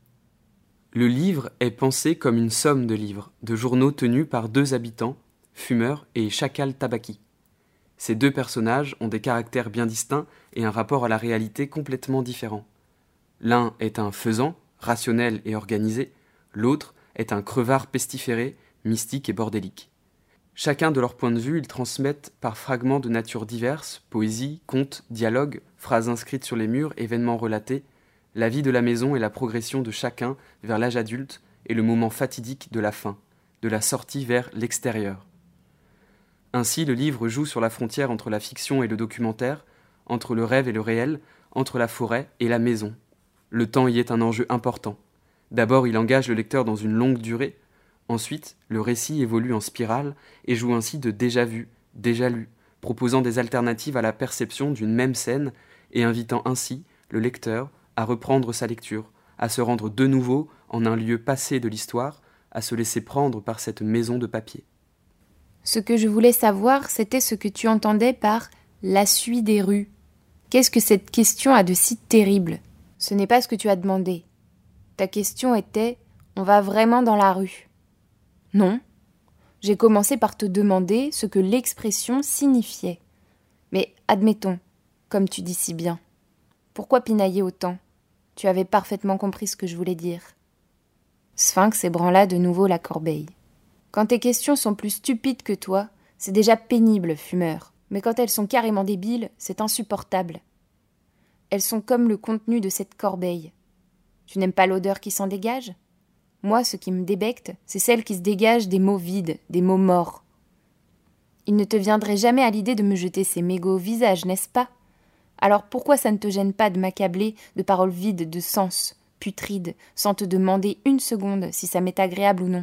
Le livre est pensé comme une somme de livres, de journaux tenus par deux habitants, Fumeur et Chacal Tabaki. Ces deux personnages ont des caractères bien distincts et un rapport à la réalité complètement différent. L'un est un faisan, rationnel et organisé, l'autre est un crevard pestiféré, mystique et bordélique. Chacun de leur point de vue, ils transmettent par fragments de nature diverses, poésie, contes, dialogues, phrases inscrites sur les murs, événements relatés, la vie de la maison et la progression de chacun vers l'âge adulte et le moment fatidique de la fin, de la sortie vers l'extérieur. Ainsi, le livre joue sur la frontière entre la fiction et le documentaire, entre le rêve et le réel, entre la forêt et la maison. Le temps y est un enjeu important. D'abord, il engage le lecteur dans une longue durée. Ensuite, le récit évolue en spirale et joue ainsi de déjà-vu, déjà-lu, proposant des alternatives à la perception d'une même scène et invitant ainsi le lecteur à reprendre sa lecture, à se rendre de nouveau en un lieu passé de l'histoire, à se laisser prendre par cette maison de papier. Ce que je voulais savoir, c'était ce que tu entendais par « la suie des rues ». Qu'est-ce que cette question a de si terrible ? Ce n'est pas ce que tu as demandé. Ta question était « on va vraiment dans la rue ». Non, j'ai commencé par te demander ce que l'expression signifiait. Mais admettons, comme tu dis si bien. Pourquoi pinailler autant ? Tu avais parfaitement compris ce que je voulais dire. Sphinx ébranla de nouveau la corbeille. Quand tes questions sont plus stupides que toi, c'est déjà pénible, fumeur. Mais quand elles sont carrément débiles, c'est insupportable. Elles sont comme le contenu de cette corbeille. Tu n'aimes pas l'odeur qui s'en dégage ? Moi, ce qui me débecte, c'est celle qui se dégage des mots vides, des mots morts. Il ne te viendrait jamais à l'idée de me jeter ces mégots au visage, n'est-ce pas ? Alors pourquoi ça ne te gêne pas de m'accabler de paroles vides de sens, putrides, sans te demander une seconde si ça m'est agréable ou non ?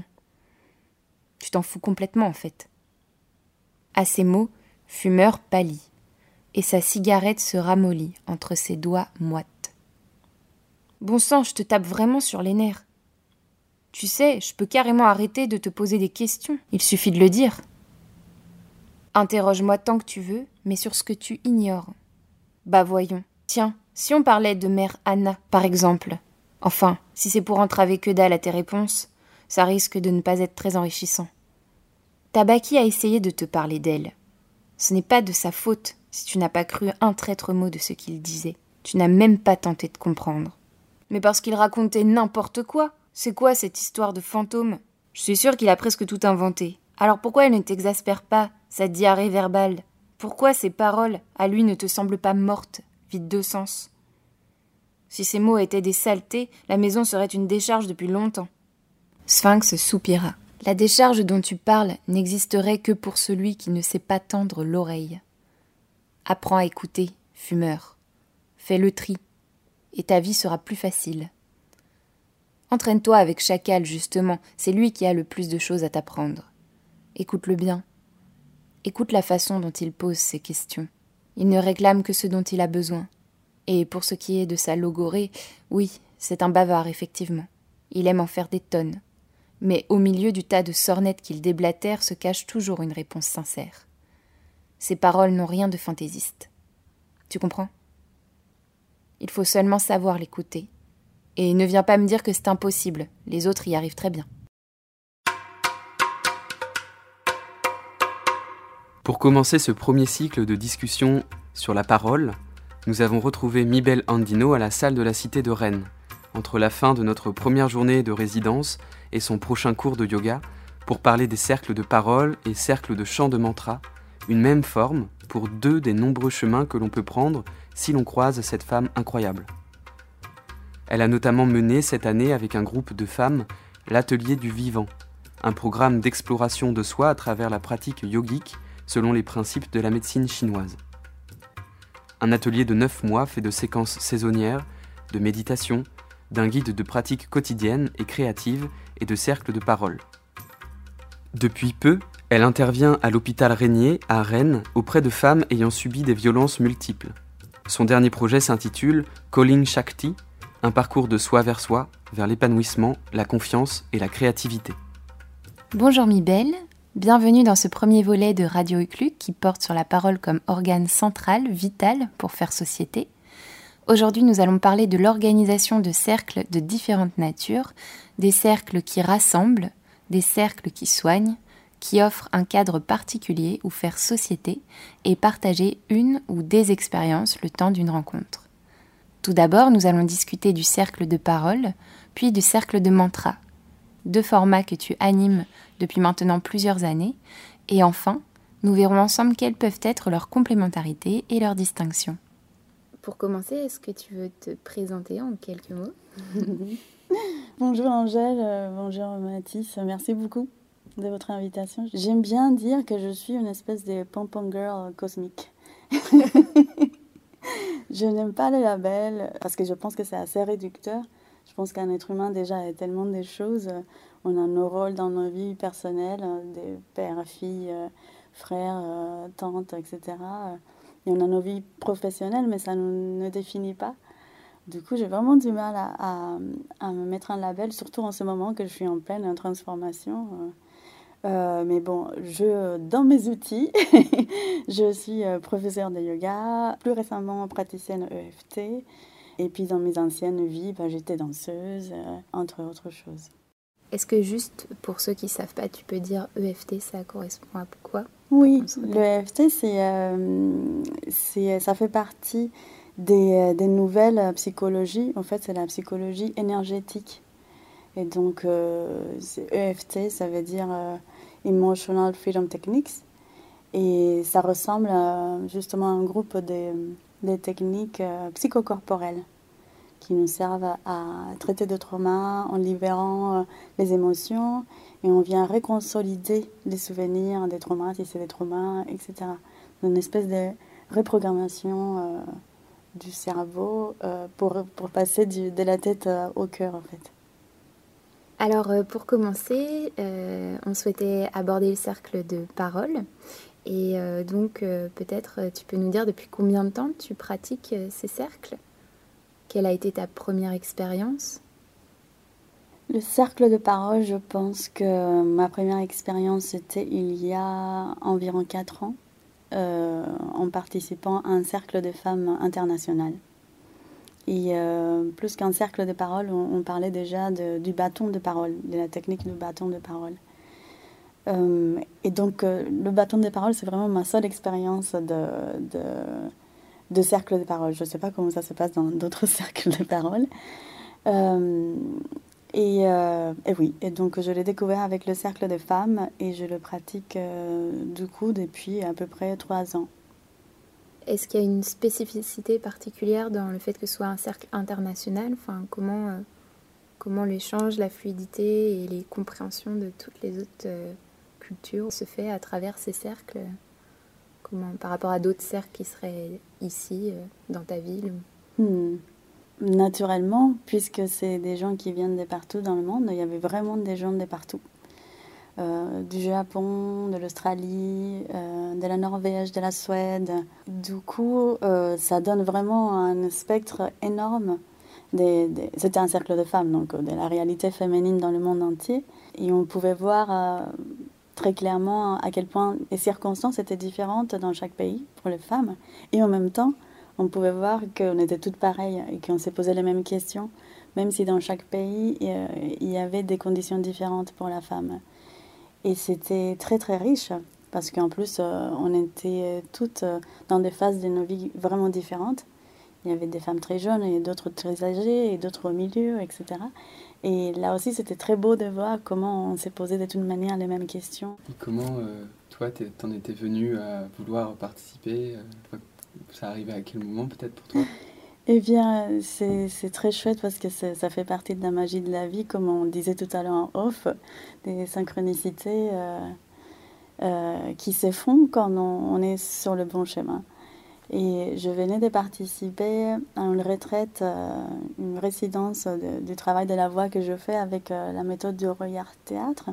Tu t'en fous complètement, en fait. À ces mots, Fumeur pâlit, et sa cigarette se ramollit entre ses doigts moites. Bon sang, je te tape vraiment sur les nerfs. Tu sais, je peux carrément arrêter de te poser des questions, il suffit de le dire. Interroge-moi tant que tu veux, mais sur ce que tu ignores. Bah voyons, tiens, si on parlait de mère Anna, par exemple. Enfin, si c'est pour entraver que dalle à tes réponses, ça risque de ne pas être très enrichissant. Tabaki a essayé de te parler d'elle. Ce n'est pas de sa faute si tu n'as pas cru un traître mot de ce qu'il disait. Tu n'as même pas tenté de comprendre. Mais parce qu'il racontait n'importe quoi. C'est quoi cette histoire de fantôme ? Je suis sûre qu'il a presque tout inventé. Alors pourquoi elle ne t'exaspère pas, sa diarrhée verbale ? Pourquoi ces paroles, à lui, ne te semblent pas mortes, vides de sens ? Si ces mots étaient des saletés, la maison serait une décharge depuis longtemps. Sphinx soupira. La décharge dont tu parles n'existerait que pour celui qui ne sait pas tendre l'oreille. Apprends à écouter, fumeur. Fais le tri, et ta vie sera plus facile. Entraîne-toi avec Chacal, justement, c'est lui qui a le plus de choses à t'apprendre. Écoute-le bien. Écoute la façon dont il pose ses questions. Il ne réclame que ce dont il a besoin. Et pour ce qui est de sa logorée, oui, c'est un bavard, effectivement. Il aime en faire des tonnes. Mais au milieu du tas de sornettes qu'il déblatère se cache toujours une réponse sincère. Ses paroles n'ont rien de fantaisiste. Tu comprends ? Il faut seulement savoir l'écouter. Et ne viens pas me dire que c'est impossible, les autres y arrivent très bien. Pour commencer ce premier cycle de discussion sur la parole, nous avons retrouvé Mibel Andino à la salle de la Cité de Rennes, entre la fin de notre première journée de résidence et son prochain cours de yoga, pour parler des cercles de parole et cercles de chant de mantra, une même forme pour deux des nombreux chemins que l'on peut prendre si l'on croise cette femme incroyable. Elle a notamment mené cette année avec un groupe de femmes l'Atelier du Vivant, un programme d'exploration de soi à travers la pratique yogique selon les principes de la médecine chinoise. Un atelier de neuf mois fait de séquences saisonnières, de méditation, d'un guide de pratique quotidienne et créative et de cercles de parole. Depuis peu, elle intervient à l'hôpital Régnier, à Rennes, auprès de femmes ayant subi des violences multiples. Son dernier projet s'intitule « Calling Shakti », un parcours de soi vers soi, vers l'épanouissement, la confiance et la créativité. Bonjour Mibel, bienvenue dans ce premier volet de Radio Ucluc qui porte sur la parole comme organe central, vital pour faire société. Aujourd'hui, nous allons parler de l'organisation de cercles de différentes natures, des cercles qui rassemblent, des cercles qui soignent, qui offrent un cadre particulier où faire société et partager une ou des expériences le temps d'une rencontre. Tout d'abord, nous allons discuter du cercle de parole, puis du cercle de mantra, deux formats que tu animes depuis maintenant plusieurs années, et enfin, nous verrons ensemble quelles peuvent être leurs complémentarités et leurs distinctions. Pour commencer, est-ce que tu veux te présenter en quelques mots ? Bonjour Angèle, euh, bonjour Mathis, merci beaucoup de votre invitation. J'aime bien dire que je suis une espèce de pom-pom girl cosmique. Je n'aime pas le label parce que je pense que c'est assez réducteur. Je pense qu'un être humain déjà a tellement de choses. On a nos rôles dans nos vies personnelles, des pères, filles, frères, tantes, et cetera. Et on a nos vies professionnelles, mais ça ne nous définit pas. Du coup, j'ai vraiment du mal à, à, à me mettre un label, surtout en ce moment que je suis en pleine transformation. Euh, mais bon, je, dans mes outils, je suis professeure de yoga, plus récemment praticienne E F T. Et puis dans mes anciennes vies, bah, j'étais danseuse, euh, entre autres choses. Est-ce que juste pour ceux qui ne savent pas, tu peux dire E F T, ça correspond à quoi ? Oui, le E F T, c'est, euh, c'est, ça fait partie des, des nouvelles psychologies. En fait, c'est la psychologie énergétique. Et donc, euh, c'est E F T, ça veut dire euh, Emotional Freedom Techniques. Et ça ressemble à, justement à un groupe de, de techniques euh, psychocorporelles. qui nous servent à, à traiter de trauma en libérant euh, les émotions et on vient réconsolider les souvenirs des traumas, si c'est des traumas, et cetera. Une espèce de reprogrammation euh, du cerveau euh, pour, pour passer du, de la tête euh, au cœur en fait. Alors euh, pour commencer, euh, on souhaitait aborder le cercle de parole. Et euh, donc euh, peut-être tu peux nous dire depuis combien de temps tu pratiques euh, ces cercles ? Quelle a été ta première expérience ? Le cercle de parole, je pense que ma première expérience c'était il y a environ quatre ans euh, en participant à un cercle de femmes international. Et euh, plus qu'un cercle de parole, on, on parlait déjà de, du bâton de parole, de la technique du bâton de parole. Euh, et donc, euh, le bâton de parole, c'est vraiment ma seule expérience de, de, de cercle de parole. Je ne sais pas comment ça se passe dans d'autres cercles de parole. Euh, et, euh, et oui, et donc je l'ai découvert avec le cercle de femmes et je le pratique euh, du coup depuis à peu près trois ans. Est-ce qu'il y a une spécificité particulière dans le fait que ce soit un cercle international ? Enfin, comment, euh, comment l'échange, la fluidité et les compréhensions de toutes les autres euh, cultures se fait à travers ces cercles ? Comment, par rapport à d'autres cercles qui seraient ici, euh, dans ta ville ? hmm. Naturellement, puisque c'est des gens qui viennent de partout dans le monde, il y avait vraiment des gens de partout. Euh, du Japon, de l'Australie, euh, de la Norvège, de la Suède. Du coup, euh, ça donne vraiment un spectre énorme. Des, des... C'était un cercle de femmes, donc de la réalité féminine dans le monde entier. Et on pouvait voir euh, très clairement à quel point les circonstances étaient différentes dans chaque pays pour les femmes. Et en même temps, on pouvait voir qu'on était toutes pareilles et qu'on s'est posé les mêmes questions, même si dans chaque pays, euh, il y avait des conditions différentes pour la femme. Et c'était très très riche parce qu'en plus euh, on était toutes dans des phases de nos vies vraiment différentes. Il y avait des femmes très jeunes et d'autres très âgées et d'autres au milieu, et cetera. Et là aussi c'était très beau de voir comment on s'est posé de toute manière les mêmes questions. Et comment euh, toi t'en étais venue à vouloir participer ? Ça arrivait à quel moment peut-être pour toi ? Eh bien, c'est, c'est très chouette parce que ça fait partie de la magie de la vie, comme on disait tout à l'heure en off, des synchronicités euh, euh, qui se font quand on, on est sur le bon chemin. Et je venais de participer à une retraite, euh, une résidence de, du travail de la voix que je fais avec euh, la méthode du regard théâtre.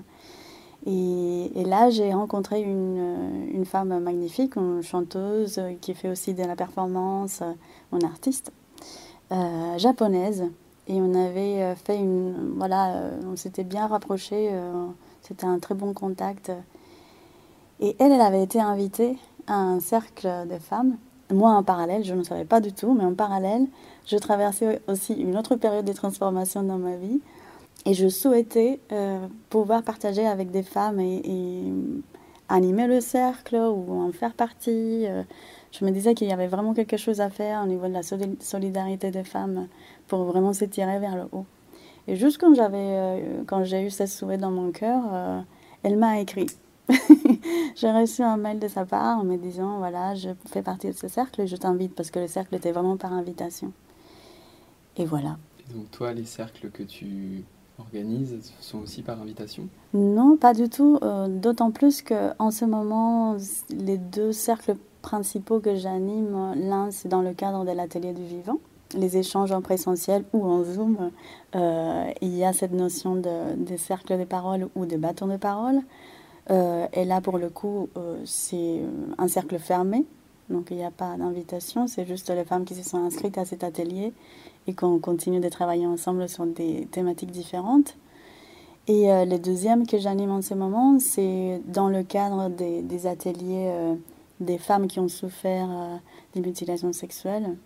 Et, et là, j'ai rencontré une, une femme magnifique, une chanteuse qui fait aussi de la performance, une artiste. Euh, japonaise et on avait fait une voilà euh, on s'était bien rapprochés, euh, c'était un très bon contact et elle elle avait été invitée à un cercle de femmes. Moi en parallèle, je ne savais pas du tout, mais en parallèle je traversais aussi une autre période de transformation dans ma vie et je souhaitais euh, pouvoir partager avec des femmes et, et animer le cercle ou en faire partie. euh, Je me disais qu'il y avait vraiment quelque chose à faire au niveau de la solidarité des femmes pour vraiment s'étirer vers le haut. Et juste quand, j'avais, euh, quand j'ai eu ce souhait dans mon cœur, euh, elle m'a écrit. J'ai reçu un mail de sa part en me disant, voilà, je fais partie de ce cercle et je t'invite, parce que le cercle était vraiment par invitation. Et voilà. Et donc toi, les cercles que tu organises sont aussi par invitation ? Non, pas du tout. Euh, d'autant plus qu'en ce moment, les deux cercles principaux que j'anime, l'un c'est dans le cadre de l'atelier du vivant, les échanges en présentiel ou en Zoom, euh, il y a cette notion de, de cercle de parole ou de bâton de parole. Euh, et là, pour le coup, euh, c'est un cercle fermé, donc il n'y a pas d'invitation, c'est juste les femmes qui se sont inscrites à cet atelier et qu'on continue de travailler ensemble sur des thématiques différentes. Et euh, le deuxième que j'anime en ce moment, c'est dans le cadre des, des ateliers euh, des femmes qui ont souffert euh, des mutilations sexuelles.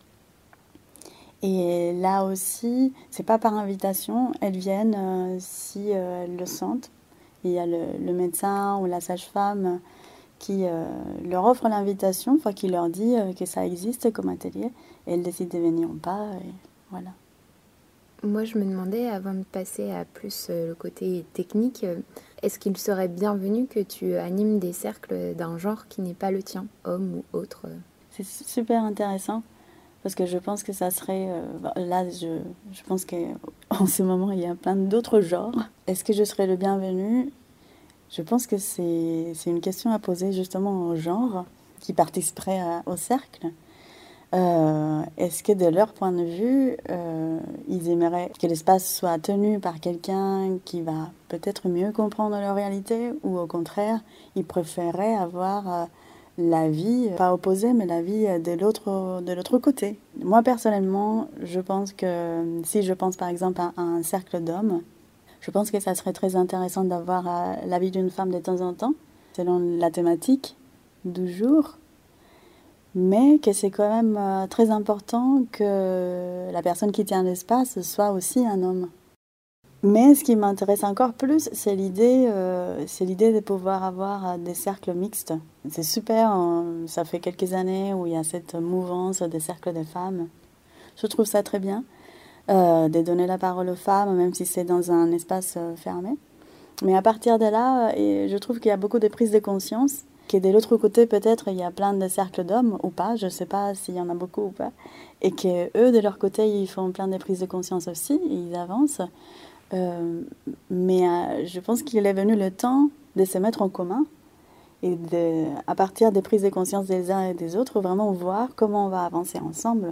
Et là aussi, c'est pas par invitation, elles viennent euh, si euh, elles le sentent. Il y a le, le médecin ou la sage-femme qui euh, leur offre l'invitation, enfin qui leur dit euh, que ça existe comme atelier, et elles décident de venir ou pas, et voilà. Moi, je me demandais, avant de passer à plus euh, le côté technique, euh, est-ce qu'il serait bienvenu que tu animes des cercles d'un genre qui n'est pas le tien, homme ou autre ? C'est super intéressant. Parce que je pense que ça serait... Euh, là, je, je pense qu'en ce moment, il y a plein d'autres genres. Est-ce que je serais le bienvenu ? Je pense que c'est, c'est une question à poser justement aux genres qui participeraient à, au cercle. Euh, est-ce que de leur point de vue, euh, ils aimeraient que l'espace soit tenu par quelqu'un qui va peut-être mieux comprendre leur réalité, ou au contraire, ils préféreraient avoir euh, la vie, pas opposée, mais la vie de l'autre, de l'autre côté. Moi, personnellement, je pense que si je pense par exemple à, à un cercle d'hommes, je pense que ça serait très intéressant d'avoir euh, la vie d'une femme de temps en temps, selon la thématique du jour. Mais que c'est quand même euh, très important que la personne qui tient l'espace soit aussi un homme. Mais ce qui m'intéresse encore plus, c'est l'idée, euh, c'est l'idée de pouvoir avoir euh, des cercles mixtes. C'est super, hein, ça fait quelques années où il y a cette mouvance des cercles de femmes. Je trouve ça très bien, euh, de donner la parole aux femmes, même si c'est dans un espace euh, fermé. Mais à partir de là, et je trouve qu'il y a beaucoup de prises de conscience, que de l'autre côté, peut-être, il y a plein de cercles d'hommes, ou pas, je ne sais pas s'il y en a beaucoup ou pas, et qu'eux, de leur côté, ils font plein de prises de conscience aussi, ils avancent. Euh, mais euh, je pense qu'il est venu le temps de se mettre en commun, et de, à partir des prises de conscience des uns et des autres, vraiment voir comment on va avancer ensemble.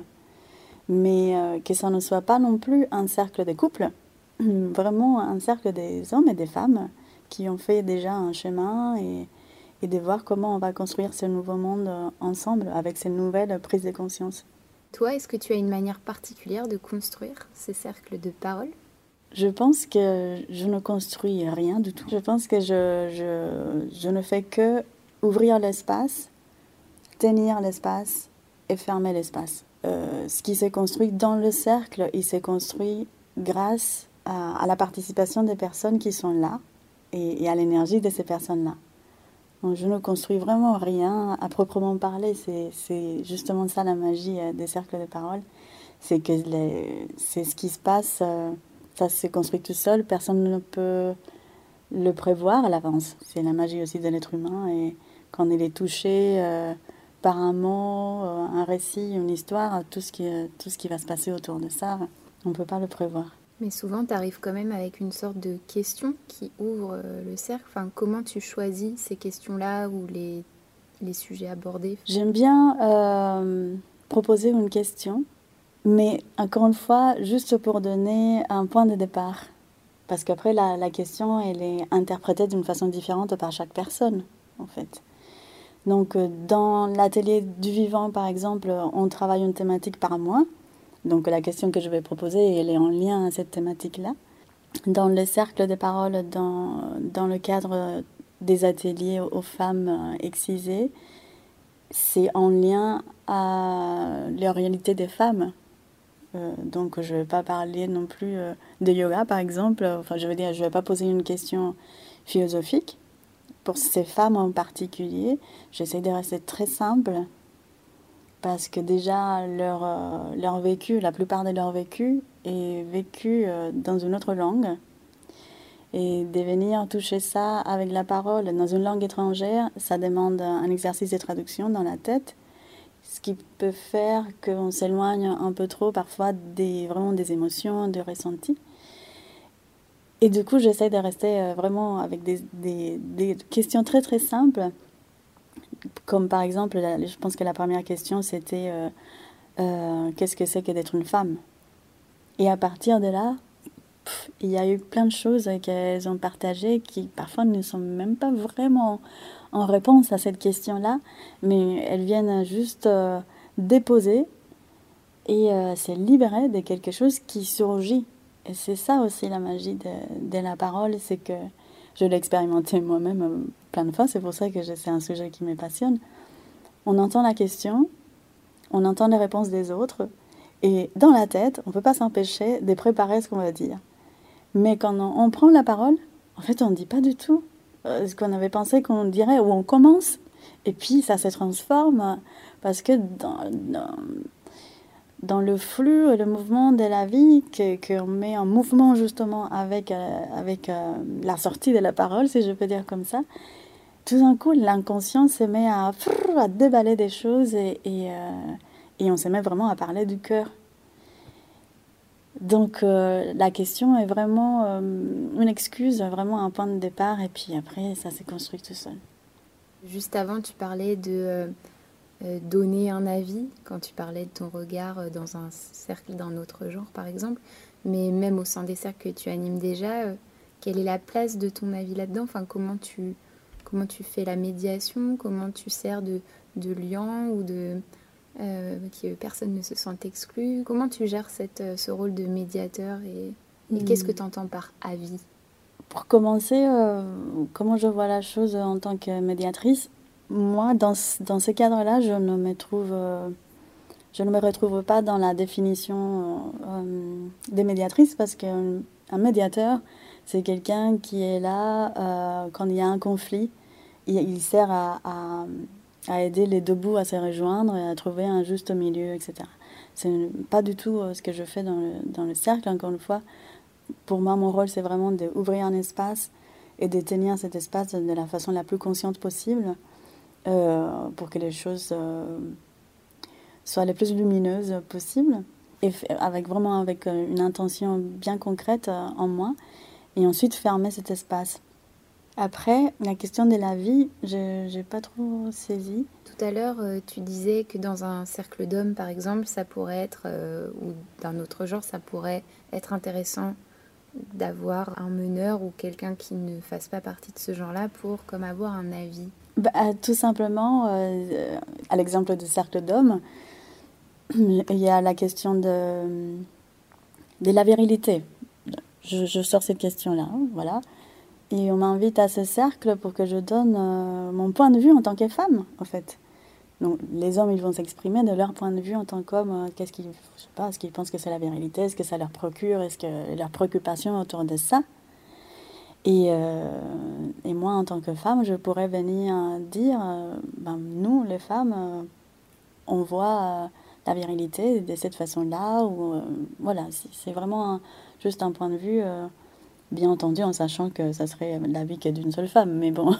Mais euh, que ça ne soit pas non plus un cercle de couples, vraiment un cercle des hommes et des femmes qui ont fait déjà un chemin, et et de voir comment on va construire ce nouveau monde ensemble avec ces nouvelles prises de conscience. Toi, est-ce que tu as une manière particulière de construire ces cercles de parole ? Je pense que je ne construis rien du tout. Je pense que je, je, je ne fais que ouvrir l'espace, tenir l'espace et fermer l'espace. Euh, ce qui s'est construit dans le cercle, il s'est construit grâce à, à la participation des personnes qui sont là et, et à l'énergie de ces personnes-là. Donc, je ne construis vraiment rien à proprement parler. C'est, c'est justement ça la magie des cercles de parole. C'est que les, c'est ce qui se passe, euh, ça se construit tout seul. Personne ne peut le prévoir à l'avance. C'est la magie aussi de l'être humain. Et quand il est touché euh, par un mot, euh, un récit, une histoire, tout ce, qui, tout ce qui va se passer autour de ça, on ne peut pas le prévoir. Mais souvent, tu arrives quand même avec une sorte de question qui ouvre le cercle. Enfin, comment tu choisis ces questions-là ou les, les sujets abordés ? J'aime bien euh, proposer une question, mais encore une fois, juste pour donner un point de départ. Parce qu'après, la, la question, elle est interprétée d'une façon différente par chaque personne, en fait. Donc, dans l'atelier du vivant, par exemple, on travaille une thématique par mois. Donc la question que je vais proposer, elle est en lien à cette thématique-là. Dans le cercle de parole, dans, dans le cadre des ateliers aux femmes excisées, c'est en lien à la réalité des femmes. Euh, donc je ne vais pas parler non plus euh, de yoga, par exemple. Enfin, je veux dire, je ne vais pas poser une question philosophique. Pour ces femmes en particulier, j'essaie de rester très simple. Parce que déjà, leur, euh, leur vécu, la plupart de leur vécu est vécu euh, dans une autre langue. Et de venir toucher ça avec la parole dans une langue étrangère, ça demande un exercice de traduction dans la tête, ce qui peut faire qu'on s'éloigne un peu trop parfois des, vraiment des émotions, des ressentis. Et du coup, j'essaie de rester euh, vraiment avec des, des, des questions très très simples. Comme par exemple, je pense que la première question, c'était euh, euh, qu'est-ce que c'est que d'être une femme ? Et à partir de là, pff, il y a eu plein de choses qu'elles ont partagées qui parfois ne sont même pas vraiment en réponse à cette question-là, mais elles viennent juste euh, déposer et euh, se libérer de quelque chose qui surgit. Et c'est ça aussi la magie de, de la parole, c'est que je l'ai expérimenté moi-même plein de fois, c'est pour ça que c'est un sujet qui me passionne. On entend la question, on entend les réponses des autres, et dans la tête, on ne peut pas s'empêcher de préparer ce qu'on va dire. Mais quand on, on prend la parole, en fait, on ne dit pas du tout ce qu'on avait pensé qu'on dirait, ou on commence, et puis ça se transforme, parce que dans, dans, dans le flux et le mouvement de la vie, que, qu'on met en mouvement justement avec, euh, avec euh, la sortie de la parole, si je peux dire comme ça, tout d'un coup, l'inconscient se met à, à déballer des choses et, et, euh, et on se met vraiment à parler du cœur. Donc euh, la question est vraiment euh, une excuse, vraiment un point de départ, et puis après ça s'est construit tout seul. Juste avant, tu parlais de euh, euh, donner un avis, quand tu parlais de ton regard euh, dans un cercle d'un autre genre par exemple, mais même au sein des cercles que tu animes déjà, euh, quelle est la place de ton avis là-dedans? Enfin, comment tu, comment tu fais la médiation, comment tu sers de, de lien ou de... Euh, que personne ne se sente exclu. Comment tu gères cette, ce rôle de médiateur et, et mmh. qu'est-ce que tu entends par avis? Pour commencer, euh, comment je vois la chose en tant que médiatrice, moi, dans, dans ce cadre-là, je ne me trouve, euh, je ne me retrouve pas dans la définition euh, des médiatrices parce qu'un médiateur, c'est quelqu'un qui est là euh, quand il y a un conflit. Il, il sert à... à à aider les deux bouts à se rejoindre et à trouver un juste milieu, et cetera. C'est pas du tout ce que je fais dans le, dans le cercle, encore une fois. Pour moi, mon rôle, c'est vraiment d'ouvrir un espace et de tenir cet espace de la façon la plus consciente possible euh, pour que les choses euh, soient les plus lumineuses possibles, et avec vraiment avec une intention bien concrète euh, en moi, et ensuite fermer cet espace. Après, la question de la vie, je n'ai pas trop saisi. Tout à l'heure, euh, tu disais que dans un cercle d'hommes, par exemple, ça pourrait être, euh, ou d'un autre genre, ça pourrait être intéressant d'avoir un meneur ou quelqu'un qui ne fasse pas partie de ce genre-là pour comme avoir un avis. Bah, tout simplement, euh, à l'exemple du cercle d'hommes, il y a la question de, de la virilité. Je, je sors cette question-là, voilà. Et on m'invite à ce cercle pour que je donne euh, mon point de vue en tant que femme, en fait. Donc, les hommes, ils vont s'exprimer de leur point de vue en tant qu'hommes. Euh, qu'est-ce qu'ils, je sais pas, est-ce qu'ils pensent que c'est la virilité? Est-ce que ça leur procure? Est-ce que leurs préoccupations autour de ça? Et, euh, et moi, en tant que femme, je pourrais venir dire, euh, ben, nous, les femmes, euh, on voit euh, la virilité de cette façon-là. Ou, euh, voilà, c'est, c'est vraiment un, juste un point de vue... Euh, bien entendu, en sachant que ça serait la vie que d'une seule femme, mais bon,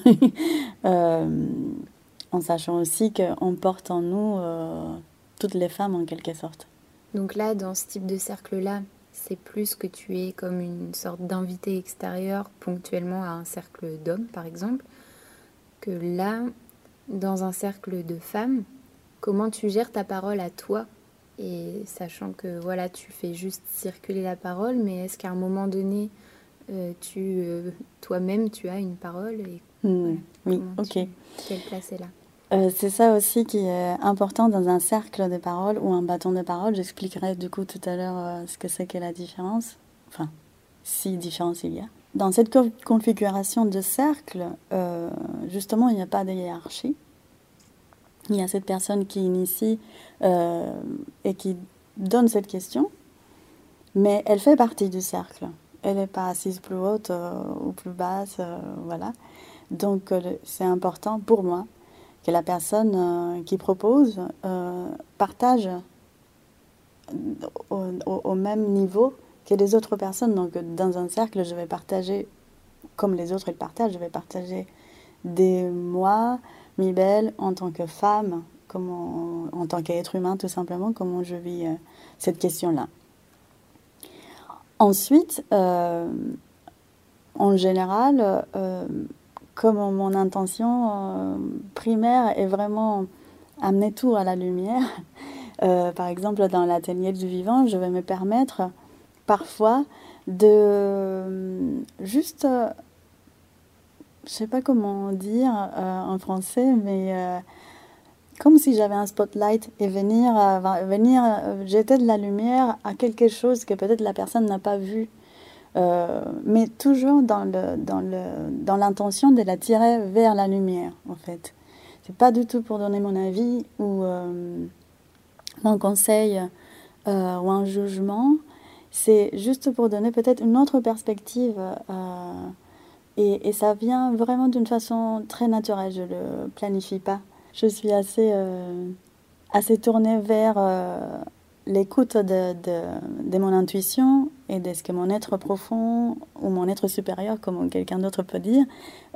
euh, en sachant aussi qu'on porte en nous euh, toutes les femmes en quelque sorte. Donc là, dans ce type de cercle-là, c'est plus que tu es comme une sorte d'invité extérieur ponctuellement à un cercle d'hommes, par exemple, que là, dans un cercle de femmes, comment tu gères ta parole à toi? Et sachant que voilà, tu fais juste circuler la parole, mais est-ce qu'à un moment donné, Euh, tu, euh, toi-même, tu as une parole et, mmh, voilà, oui, ok. Tu, quelle place est là? euh, C'est ça aussi qui est important dans un cercle de parole ou un bâton de parole. J'expliquerai du coup tout à l'heure euh, ce que c'est que la différence. Enfin, si différence il y a. Dans cette co- configuration de cercle, euh, justement, il n'y a pas de hiérarchie. Il y a cette personne qui initie euh, et qui donne cette question, mais elle fait partie du cercle. Elle n'est pas assise plus haute euh, ou plus basse, euh, voilà. Donc, euh, c'est important pour moi que la personne euh, qui propose euh, partage au, au, au même niveau que les autres personnes. Donc, dans un cercle, je vais partager, comme les autres ils partagent, je vais partager des moi, Mibel, en tant que femme, comment, en tant qu'être humain, tout simplement, comment je vis euh, cette question-là. Ensuite, euh, en général, euh, comme mon intention euh, primaire est vraiment amener tout à la lumière, euh, par exemple dans l'atelier du vivant, je vais me permettre parfois de juste, euh, je ne sais pas comment dire euh, en français, mais... Euh, comme si j'avais un spotlight et venir, euh, venir euh, jeter de la lumière à quelque chose que peut-être la personne n'a pas vu. Euh, mais toujours dans, le, dans, le, dans l'intention de la tirer vers la lumière, en fait. C'est pas du tout pour donner mon avis ou euh, un conseil euh, ou un jugement. C'est juste pour donner peut-être une autre perspective. Euh, et, et ça vient vraiment d'une façon très naturelle, je le planifie pas. Je suis assez, euh, assez tournée vers euh, l'écoute de, de, de mon intuition et de ce que mon être profond ou mon être supérieur, comme quelqu'un d'autre peut dire,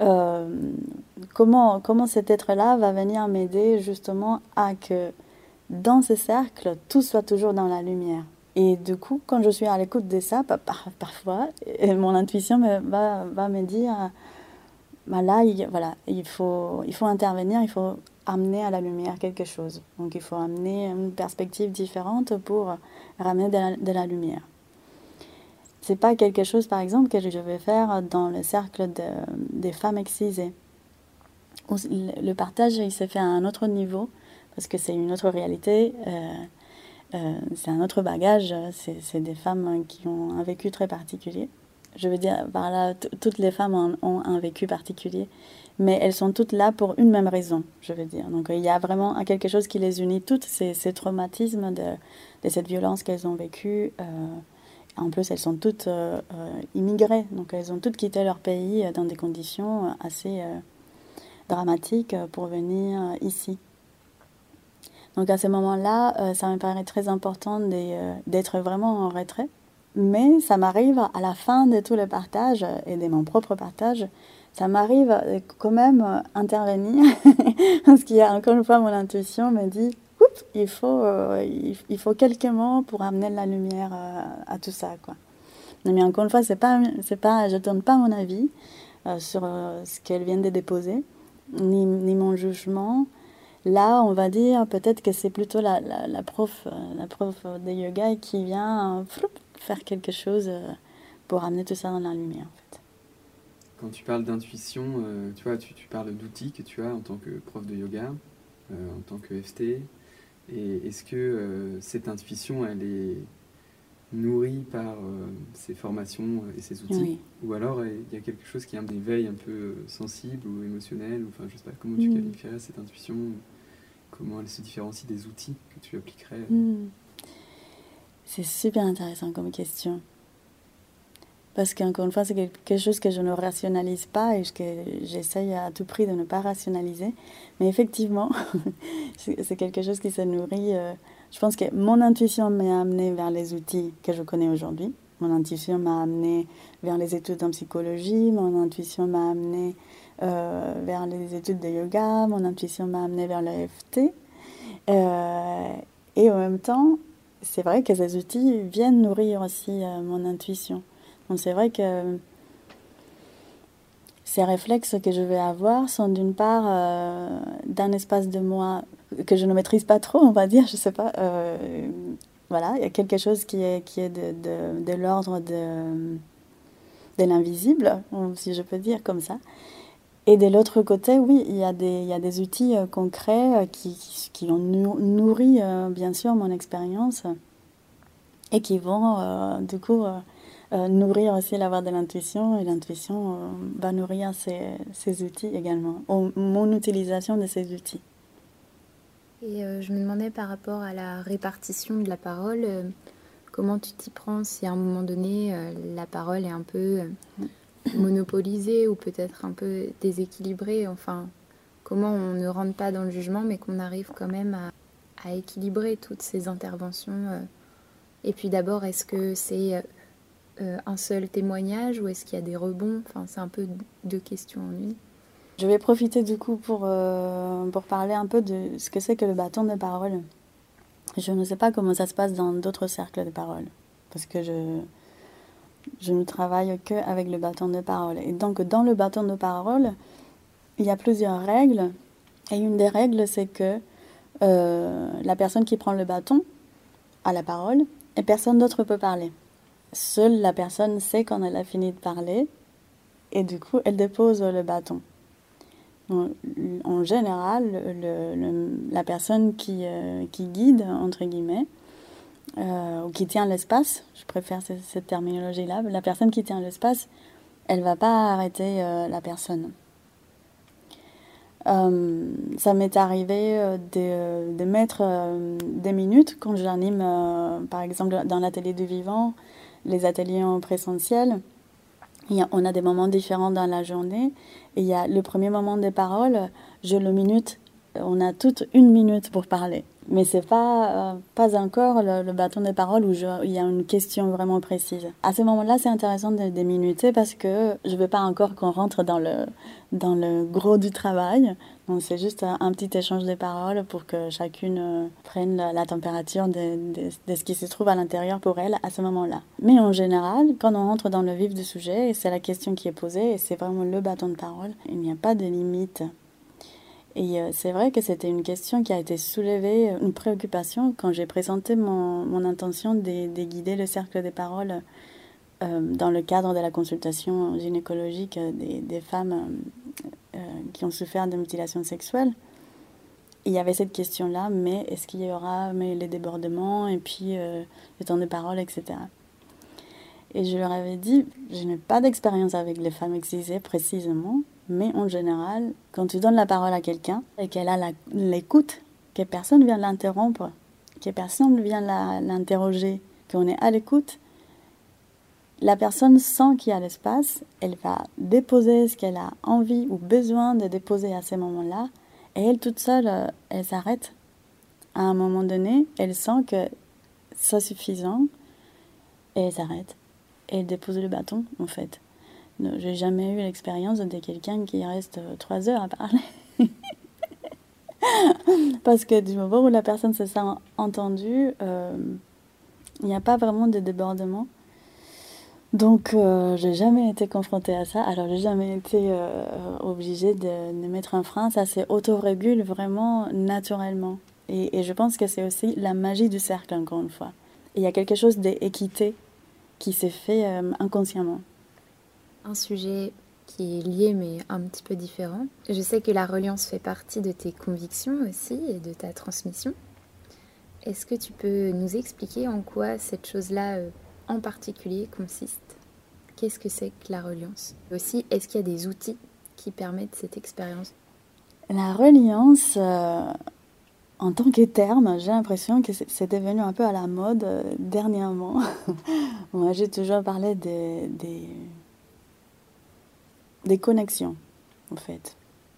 euh, comment, comment cet être-là va venir m'aider justement à que dans ce cercle, tout soit toujours dans la lumière. Et du coup, quand je suis à l'écoute de ça, par, parfois, mon intuition me, va, va me dire, bah là, il, voilà, il faut, il faut intervenir, il faut amener à la lumière quelque chose. Donc il faut amener une perspective différente pour ramener de la, de la lumière. C'est pas quelque chose, par exemple, que je vais faire dans le cercle de, des femmes excisées. Où le partage, il se fait à un autre niveau, parce que c'est une autre réalité, euh, euh, c'est un autre bagage, c'est, c'est des femmes qui ont un vécu très particulier. Je veux dire, par là, t- toutes les femmes ont, ont un vécu particulier, mais elles sont toutes là pour une même raison, je veux dire. Donc il y a vraiment quelque chose qui les unit toutes, c'est ces traumatismes de, de cette violence qu'elles ont vécue. Euh, en plus, elles sont toutes euh, euh, immigrées, donc elles ont toutes quitté leur pays dans des conditions assez euh, dramatiques pour venir ici. Donc à ce moment-là, euh, ça me paraît très important de, euh, d'être vraiment en retrait. Mais ça m'arrive à la fin de tout le partage et de mon propre partage, ça m'arrive quand même intervenir parce qu'il y a encore une fois mon intuition me dit oups, il faut euh, il, il faut quelques mots pour amener de la lumière à, à tout ça quoi. Mais encore une fois c'est pas c'est pas je donne pas mon avis euh, sur euh, ce qu'elle vient de déposer ni ni mon jugement. Là, on va dire peut-être que c'est plutôt la, la, la prof la prof de yoga qui vient euh, floup, faire quelque chose pour amener tout ça dans la lumière, en fait. Quand tu parles d'intuition, euh, tu vois, tu, tu parles d'outils que tu as en tant que prof de yoga, euh, en tant que F T. Et est-ce que euh, cette intuition, elle est nourrie par euh, ces formations et ces outils, oui. Ou alors il y a quelque chose qui est un éveil un peu sensible ou émotionnel, ou, enfin, je sais pas, comment tu mmh. qualifierais cette intuition, comment elle se différencie des outils que tu appliquerais mmh. C'est super intéressant comme question. Parce qu'encore une fois, c'est quelque chose que je ne rationalise pas et que j'essaye à tout prix de ne pas rationaliser. Mais effectivement, c'est quelque chose qui se nourrit. Euh, je pense que mon intuition m'a amené vers les outils que je connais aujourd'hui. Mon intuition m'a amené vers les études en psychologie. Mon intuition m'a amené euh, vers les études de yoga. Mon intuition m'a amené vers le F T. Euh, et en même temps, c'est vrai que ces outils viennent nourrir aussi euh, mon intuition. Donc c'est vrai que ces réflexes que je vais avoir sont d'une part euh, d'un espace de moi que je ne maîtrise pas trop, on va dire, je sais pas. Euh, voilà, il y a quelque chose qui est, qui est de, de, de l'ordre de, de l'invisible, si je peux dire comme ça. Et de l'autre côté, oui, il y a des, il y a des outils euh, concrets euh, qui, qui, qui ont nourri, euh, bien sûr, mon expérience et qui vont, euh, du coup, euh, euh, nourrir aussi la voie de l'intuition. Et l'intuition euh, va nourrir ces, ces outils également, ou mon utilisation de ces outils. Et euh, je me demandais par rapport à la répartition de la parole, euh, comment tu t'y prends si à un moment donné, euh, la parole est un peu... Euh, monopolisé ou peut-être un peu déséquilibré, enfin comment on ne rentre pas dans le jugement mais qu'on arrive quand même à, à équilibrer toutes ces interventions euh. Et puis d'abord, est-ce que c'est euh, un seul témoignage ou est-ce qu'il y a des rebonds, enfin c'est un peu deux questions en une. Je vais profiter du coup pour, euh, pour parler un peu de ce que c'est que le bâton de parole. Je ne sais pas comment ça se passe dans d'autres cercles de parole parce que je Je ne travaille qu'avec le bâton de parole. Et donc, dans le bâton de parole, il y a plusieurs règles. Et une des règles, c'est que euh, la personne qui prend le bâton a la parole et personne d'autre peut parler. Seule la personne sait quand elle a fini de parler et du coup, elle dépose le bâton. Donc, en général, le, le, la personne qui, euh, qui guide, entre guillemets, Euh, ou qui tient l'espace, je préfère cette, cette terminologie-là, la personne qui tient l'espace, elle ne va pas arrêter euh, la personne. Euh, ça m'est arrivé euh, de, de mettre euh, des minutes quand j'anime, euh, par exemple, dans l'atelier du vivant, les ateliers en présentiel. Il y a, on a des moments différents dans la journée. Et il y a le premier moment des paroles, je le minute, on a toute une minute pour parler. Mais c'est pas, euh, pas encore le, le bâton des paroles où je, il y a une question vraiment précise. À ce moment-là, c'est intéressant de déminuter parce que je veux pas encore qu'on rentre dans le, dans le gros du travail. Donc c'est juste un, un petit échange de paroles pour que chacune euh, prenne la, la température de, de, de ce qui se trouve à l'intérieur pour elle à ce moment-là. Mais en général, quand on rentre dans le vif du sujet, c'est la question qui est posée et c'est vraiment le bâton de parole. Il n'y a pas de limite. Et euh, c'est vrai que c'était une question qui a été soulevée, une préoccupation, quand j'ai présenté mon, mon intention de, de guider le cercle des paroles euh, dans le cadre de la consultation gynécologique des, des femmes euh, qui ont souffert de mutilations sexuelles. Il y avait cette question-là, mais est-ce qu'il y aura mais les débordements et puis euh, le temps de parole, et cetera. Et je leur avais dit, je n'ai pas d'expérience avec les femmes excisées précisément, mais en général, quand tu donnes la parole à quelqu'un et qu'elle a la, l'écoute, que personne vient l'interrompre, que personne vient la, l'interroger, qu'on est à l'écoute, la personne sent qu'il y a l'espace, elle va déposer ce qu'elle a envie ou besoin de déposer à ces moments-là, et elle toute seule, elle s'arrête. À un moment donné, elle sent que c'est suffisant, et elle s'arrête. Et elle dépose le bâton, en fait. Non, j'ai jamais eu l'expérience de quelqu'un qui reste trois heures à parler. Parce que du moment où la personne se sent entendue, euh, il n'y a pas vraiment de débordement. Donc, euh, j'ai jamais été confrontée à ça. Alors, j'ai jamais été euh, obligée de, de mettre un frein. Ça se autorégule vraiment naturellement. Et, et je pense que c'est aussi la magie du cercle, encore une fois. Il y a quelque chose d'équité qui s'est fait euh, inconsciemment. Un sujet qui est lié mais un petit peu différent. Je sais que la reliance fait partie de tes convictions aussi et de ta transmission. Est-ce que tu peux nous expliquer en quoi cette chose-là euh, en particulier consiste? Qu'est-ce que c'est que la reliance? Aussi, est-ce qu'il y a des outils qui permettent cette expérience? La reliance, euh, en tant que terme, j'ai l'impression que c'est, c'est devenu un peu à la mode euh, dernièrement. Moi, j'ai toujours parlé des... des des connexions, en fait.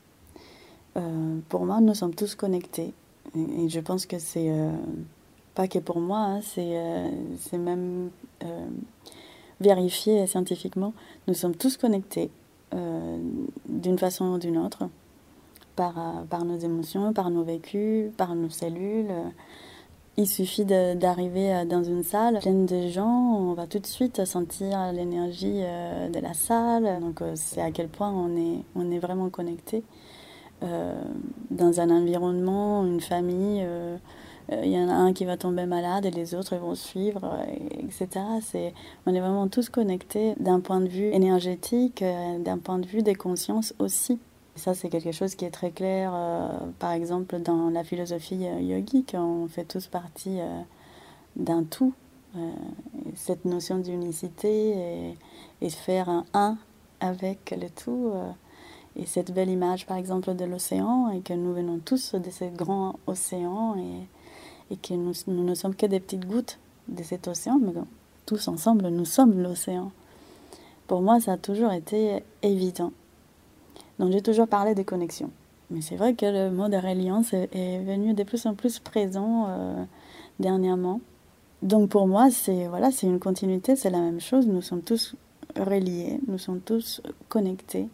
Euh, pour moi, nous sommes tous connectés. Et, et je pense que c'est, euh, pas que pour moi, hein, c'est, euh, c'est même euh, vérifié scientifiquement. Nous sommes tous connectés, euh, d'une façon ou d'une autre, par, par nos émotions, par nos vécus, par nos cellules. Il suffit de, d'arriver dans une salle pleine de gens, on va tout de suite sentir l'énergie de la salle. Donc c'est à quel point on est, on est vraiment connecté. Euh, dans un environnement, une famille, euh, il y en a un qui va tomber malade et les autres vont suivre, et cetera. C'est, on est vraiment tous connectés d'un point de vue énergétique, d'un point de vue des consciences aussi. Ça, c'est quelque chose qui est très clair, euh, par exemple, dans la philosophie euh, yogique. On fait tous partie euh, d'un tout. Euh, cette notion d'unicité et, et faire un un avec le tout. Euh, et cette belle image, par exemple, de l'océan, et que nous venons tous de ce grand océan, et, et que nous, nous ne sommes que des petites gouttes de cet océan, mais bon, tous ensemble, nous sommes l'océan. Pour moi, ça a toujours été évident. Donc j'ai toujours parlé de connexion. Mais c'est vrai que le mot de reliance est, est venu de plus en plus présent euh, dernièrement. Donc pour moi, c'est, voilà, c'est une continuité, c'est la même chose. Nous sommes tous reliés, nous sommes tous connectés.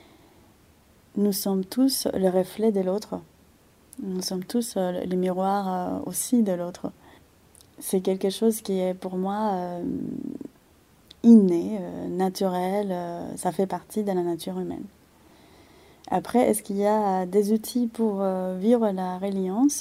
Nous sommes tous le reflet de l'autre. Nous sommes tous euh, le miroir euh, aussi de l'autre. C'est quelque chose qui est pour moi euh, inné, euh, naturel. Euh, ça fait partie de la nature humaine. Après, est-ce qu'il y a des outils pour euh, vivre la reliance?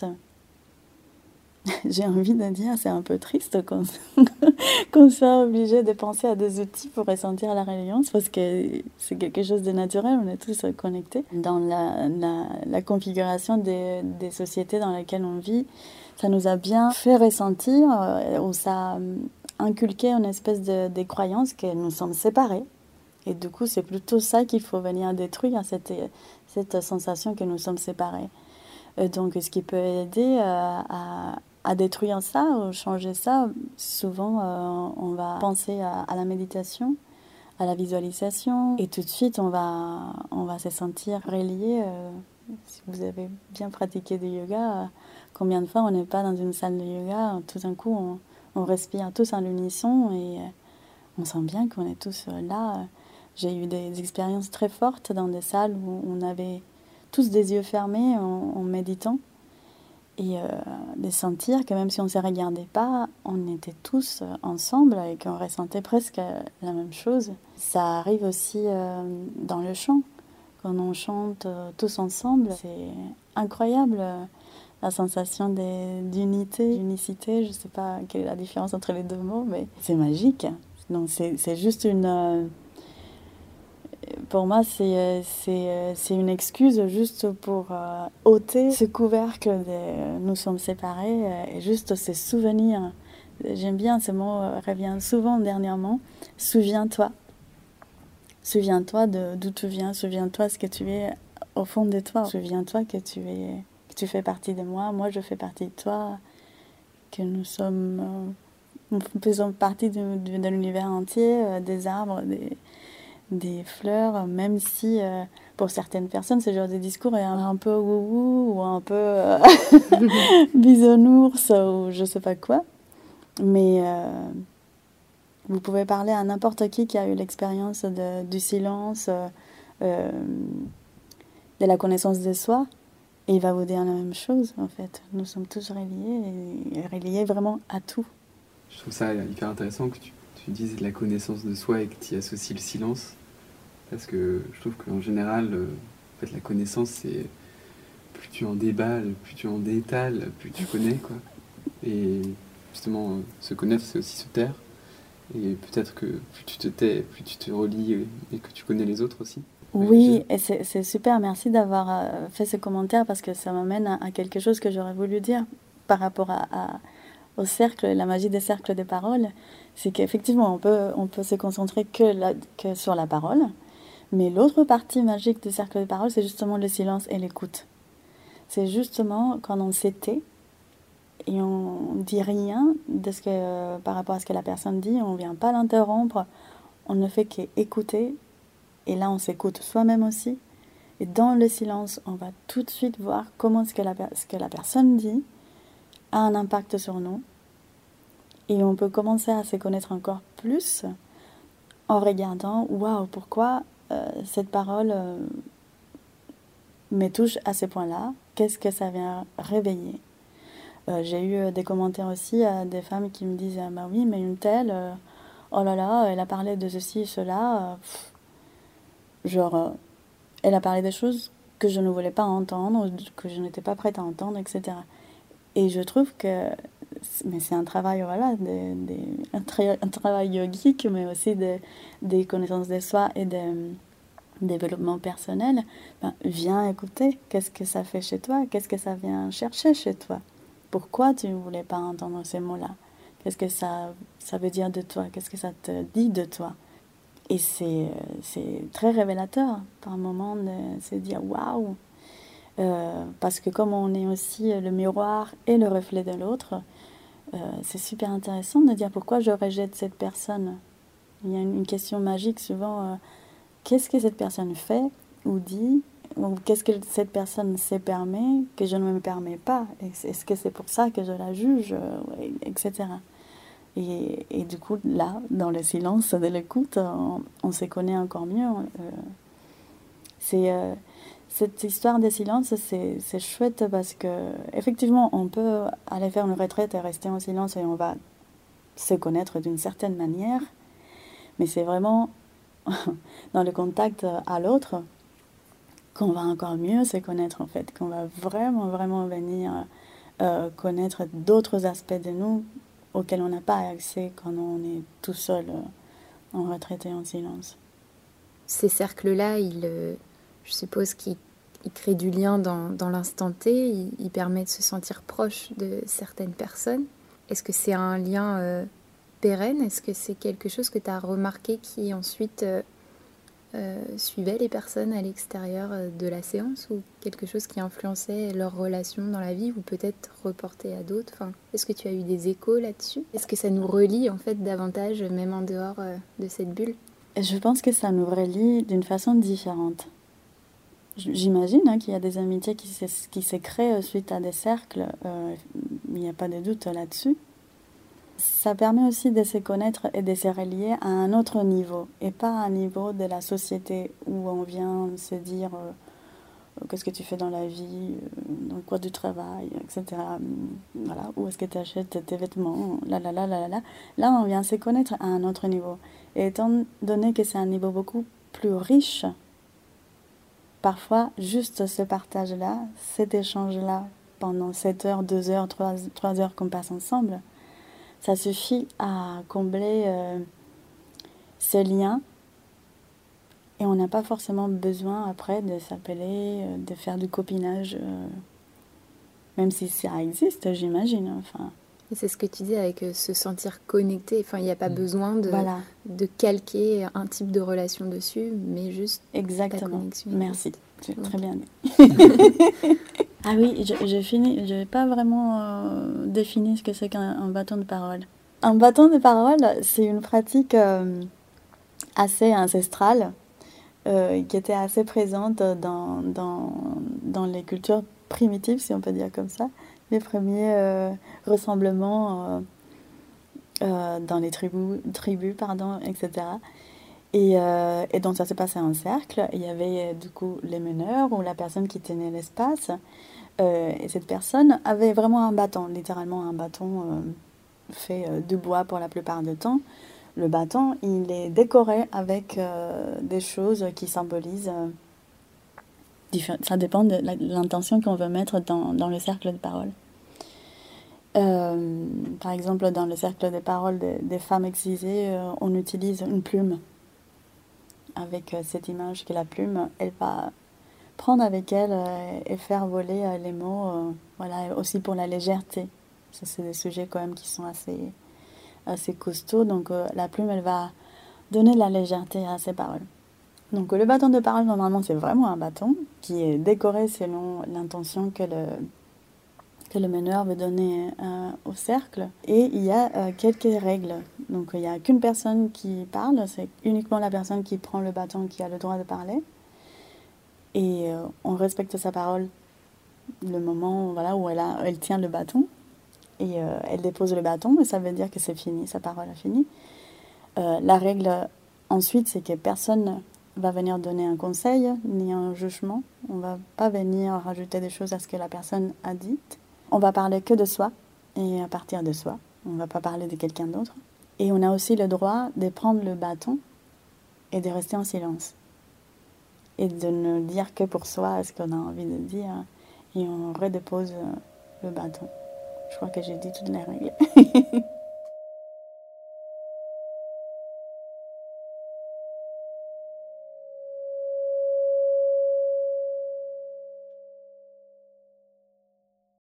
J'ai envie de dire, c'est un peu triste qu'on, qu'on soit obligé de penser à des outils pour ressentir la reliance, parce que c'est quelque chose de naturel, on est tous connectés. Dans la, la, la configuration des, des sociétés dans lesquelles on vit, ça nous a bien fait ressentir, euh, ou ça a inculqué une espèce de, de croyance que nous sommes séparés. Et du coup, c'est plutôt ça qu'il faut venir détruire, cette, cette sensation que nous sommes séparés. Et donc, ce qui peut aider à, à, à détruire ça, ou changer ça, souvent, euh, on va penser à, à la méditation, à la visualisation, et tout de suite, on va, on va se sentir relié euh, si vous avez bien pratiqué du yoga, combien de fois on n'est pas dans une salle de yoga, tout d'un coup on, on respire tous à l'unisson et on sent bien qu'on est tous là. J'ai eu des expériences très fortes dans des salles où on avait tous des yeux fermés en, en méditant et euh, de sentir que même si on ne se regardait pas, on était tous ensemble et qu'on ressentait presque la même chose. Ça arrive aussi euh, dans le chant. Quand on chante euh, tous ensemble, c'est incroyable euh, la sensation des, d'unité, d'unicité. Je ne sais pas quelle est la différence entre les deux mots, mais c'est magique. Donc c'est, c'est juste une... Euh, pour moi, c'est, c'est, c'est une excuse juste pour euh, ôter ce couvercle de euh, nous sommes séparés euh, et juste ces souvenirs. J'aime bien ce mot, euh, revient souvent dernièrement. Souviens-toi. Souviens-toi de, d'où tu viens. Souviens-toi ce que tu es au fond de toi. Souviens-toi que tu, es, que tu fais partie de moi. Moi, je fais partie de toi. Que nous sommes... Euh, nous faisons partie de, de, de l'univers entier, euh, des arbres, des... des fleurs, même si euh, pour certaines personnes ce genre de discours est un, un peu wouhou ou un peu euh, bisounours ou je sais pas quoi, mais euh, vous pouvez parler à n'importe qui qui a eu l'expérience de, du silence, euh, euh, de la connaissance de soi, et il va vous dire la même chose en fait. Nous sommes tous reliés et reliés vraiment à tout. Je trouve ça hyper intéressant que tu tu dises de la connaissance de soi et que tu y associes le silence, parce que je trouve qu'en général, euh, en fait, la connaissance, c'est plus tu en déballes, plus tu en détales, plus tu connais, quoi. Et justement, euh, se connaître, c'est aussi se taire, et peut-être que plus tu te tais, plus tu te relis et, et que tu connais les autres aussi. Oui, et c'est, c'est super, merci d'avoir euh, fait ce commentaire, parce que ça m'amène à, à quelque chose que j'aurais voulu dire par rapport à... à au cercle, la magie des cercles de parole, c'est qu'effectivement, on peut, on peut se concentrer que, la, que sur la parole, mais l'autre partie magique du cercle de parole, c'est justement le silence et l'écoute. C'est justement quand on s'était et on ne dit rien de ce que, euh, par rapport à ce que la personne dit, on ne vient pas l'interrompre, on ne fait qu'écouter, et là on s'écoute soi-même aussi, et dans le silence, on va tout de suite voir comment ce que la, ce que la personne dit a un impact sur nous, et on peut commencer à se connaître encore plus en regardant waouh, pourquoi euh, cette parole euh, me touche à ce point-là, qu'est-ce que ça vient réveiller. Euh, j'ai eu des commentaires aussi à des femmes qui me disent ah, bah oui, mais une telle euh, oh là là, elle a parlé de ceci et cela, euh, pff, genre euh, elle a parlé des choses que je ne voulais pas entendre, que je n'étais pas prête à entendre, etc. Et je trouve que mais c'est un travail, voilà, de, de, un, tra- un travail yogique, mais aussi de, des connaissances de soi et de développement personnel. Ben, viens écouter, qu'est-ce que ça fait chez toi, qu'est-ce que ça vient chercher chez toi, pourquoi tu ne voulais pas entendre ces mots-là, qu'est-ce que ça, ça veut dire de toi, qu'est-ce que ça te dit de toi. Et c'est, c'est très révélateur par moment de se dire waouh. Euh, parce que comme on est aussi le miroir et le reflet de l'autre, euh, c'est super intéressant de dire pourquoi je rejette cette personne. Il y a une, une question magique souvent, euh, qu'est-ce que cette personne fait ou dit, ou qu'est-ce que cette personne se permet que je ne me permets pas, est-ce que c'est pour ça que je la juge, et cetera. Et, et du coup, là, dans le silence de l'écoute, on, on se connaît encore mieux. Euh, c'est... Euh, Cette histoire des silences, c'est, c'est chouette parce que effectivement, on peut aller faire une retraite et rester en silence et on va se connaître d'une certaine manière, mais c'est vraiment dans le contact à l'autre qu'on va encore mieux se connaître en fait, qu'on va vraiment, vraiment venir euh, connaître d'autres aspects de nous auxquels on n'a pas accès quand on est tout seul euh, en retraite et en silence. Ces cercles-là, ils... Euh... Je suppose qu'il il crée du lien dans, dans l'instant T, il, il permet de se sentir proche de certaines personnes. Est-ce que c'est un lien euh, pérenne ? Est-ce que c'est quelque chose que tu as remarqué qui ensuite euh, euh, suivait les personnes à l'extérieur de la séance, ou quelque chose qui influençait leurs relations dans la vie, ou peut-être reporté à d'autres ? Enfin, est-ce que tu as eu des échos là-dessus ? Est-ce que ça nous relie en fait davantage, même en dehors euh, de cette bulle ? Je pense que ça nous relie d'une façon différente. j'imagine hein, qu'il y a des amitiés qui se, qui se créent suite à des cercles, euh, il n'y a pas de doute là-dessus. Ça permet aussi de se connaître et de se relier à un autre niveau, et pas à un niveau de la société où on vient se dire euh, qu'est-ce que tu fais dans la vie, dans quoi tu travailles, et cetera. Voilà, où est-ce que tu achètes tes vêtements, là, là, là, là, là. Là, on vient se connaître à un autre niveau. Et étant donné que c'est un niveau beaucoup plus riche, parfois, juste ce partage-là, cet échange-là, pendant sept heures, deux heures, trois heures qu'on passe ensemble, ça suffit à combler euh, ce lien. Et on n'a pas forcément besoin après de s'appeler, de faire du copinage, euh, même si ça existe, j'imagine. Enfin. Et c'est ce que tu dis avec euh, se sentir connecté. Enfin, il n'y a pas besoin de, voilà. de calquer un type de relation dessus, mais juste exactement. La connexion. Merci, tu as très bien dit. Ah oui, je, je finis, je n'ai pas vraiment euh, défini ce que c'est qu'un un bâton de parole. Un bâton de parole, c'est une pratique euh, assez ancestrale. Euh, qui était assez présente dans, dans, dans les cultures primitives, si on peut dire comme ça, les premiers euh, ressemblements euh, euh, dans les tribus, tribus pardon, et cetera. Et, euh, et donc ça s'est passé en cercle. Il y avait du coup les meneurs ou la personne qui tenait l'espace. Euh, et cette personne avait vraiment un bâton, littéralement un bâton euh, fait euh, de bois pour la plupart du temps. Le bâton, il est décoré avec euh, des choses qui symbolisent... Euh, diffé- ça dépend de la, l'intention qu'on veut mettre dans, dans le cercle de parole. Euh, par exemple, dans le cercle de parole des, des femmes excisées, euh, on utilise une plume. Avec euh, cette image que la plume, elle va prendre avec elle euh, et faire voler euh, les mots. Euh, voilà, aussi pour la légèreté. Ça, c'est des sujets quand même qui sont assez... assez costaud, donc euh, la plume, elle va donner de la légèreté à ses paroles. Donc le bâton de parole, normalement, c'est vraiment un bâton qui est décoré selon l'intention que le, que le meneur veut donner euh, au cercle. Et il y a euh, quelques règles. Donc il n'y a qu'une personne qui parle, c'est uniquement la personne qui prend le bâton qui a le droit de parler. Et euh, on respecte sa parole le moment voilà, où elle, a, elle tient le bâton. Et euh, elle dépose le bâton, et ça veut dire que c'est fini, sa parole a fini. Euh, la règle, ensuite, c'est que personne va venir donner un conseil, ni un jugement. On ne va pas venir rajouter des choses à ce que la personne a dit. On va parler que de soi, et à partir de soi. On ne va pas parler de quelqu'un d'autre. Et on a aussi le droit de prendre le bâton et de rester en silence. Et de ne dire que pour soi ce qu'on a envie de dire, et on redépose le bâton. Je crois que j'ai dit toutes les règles.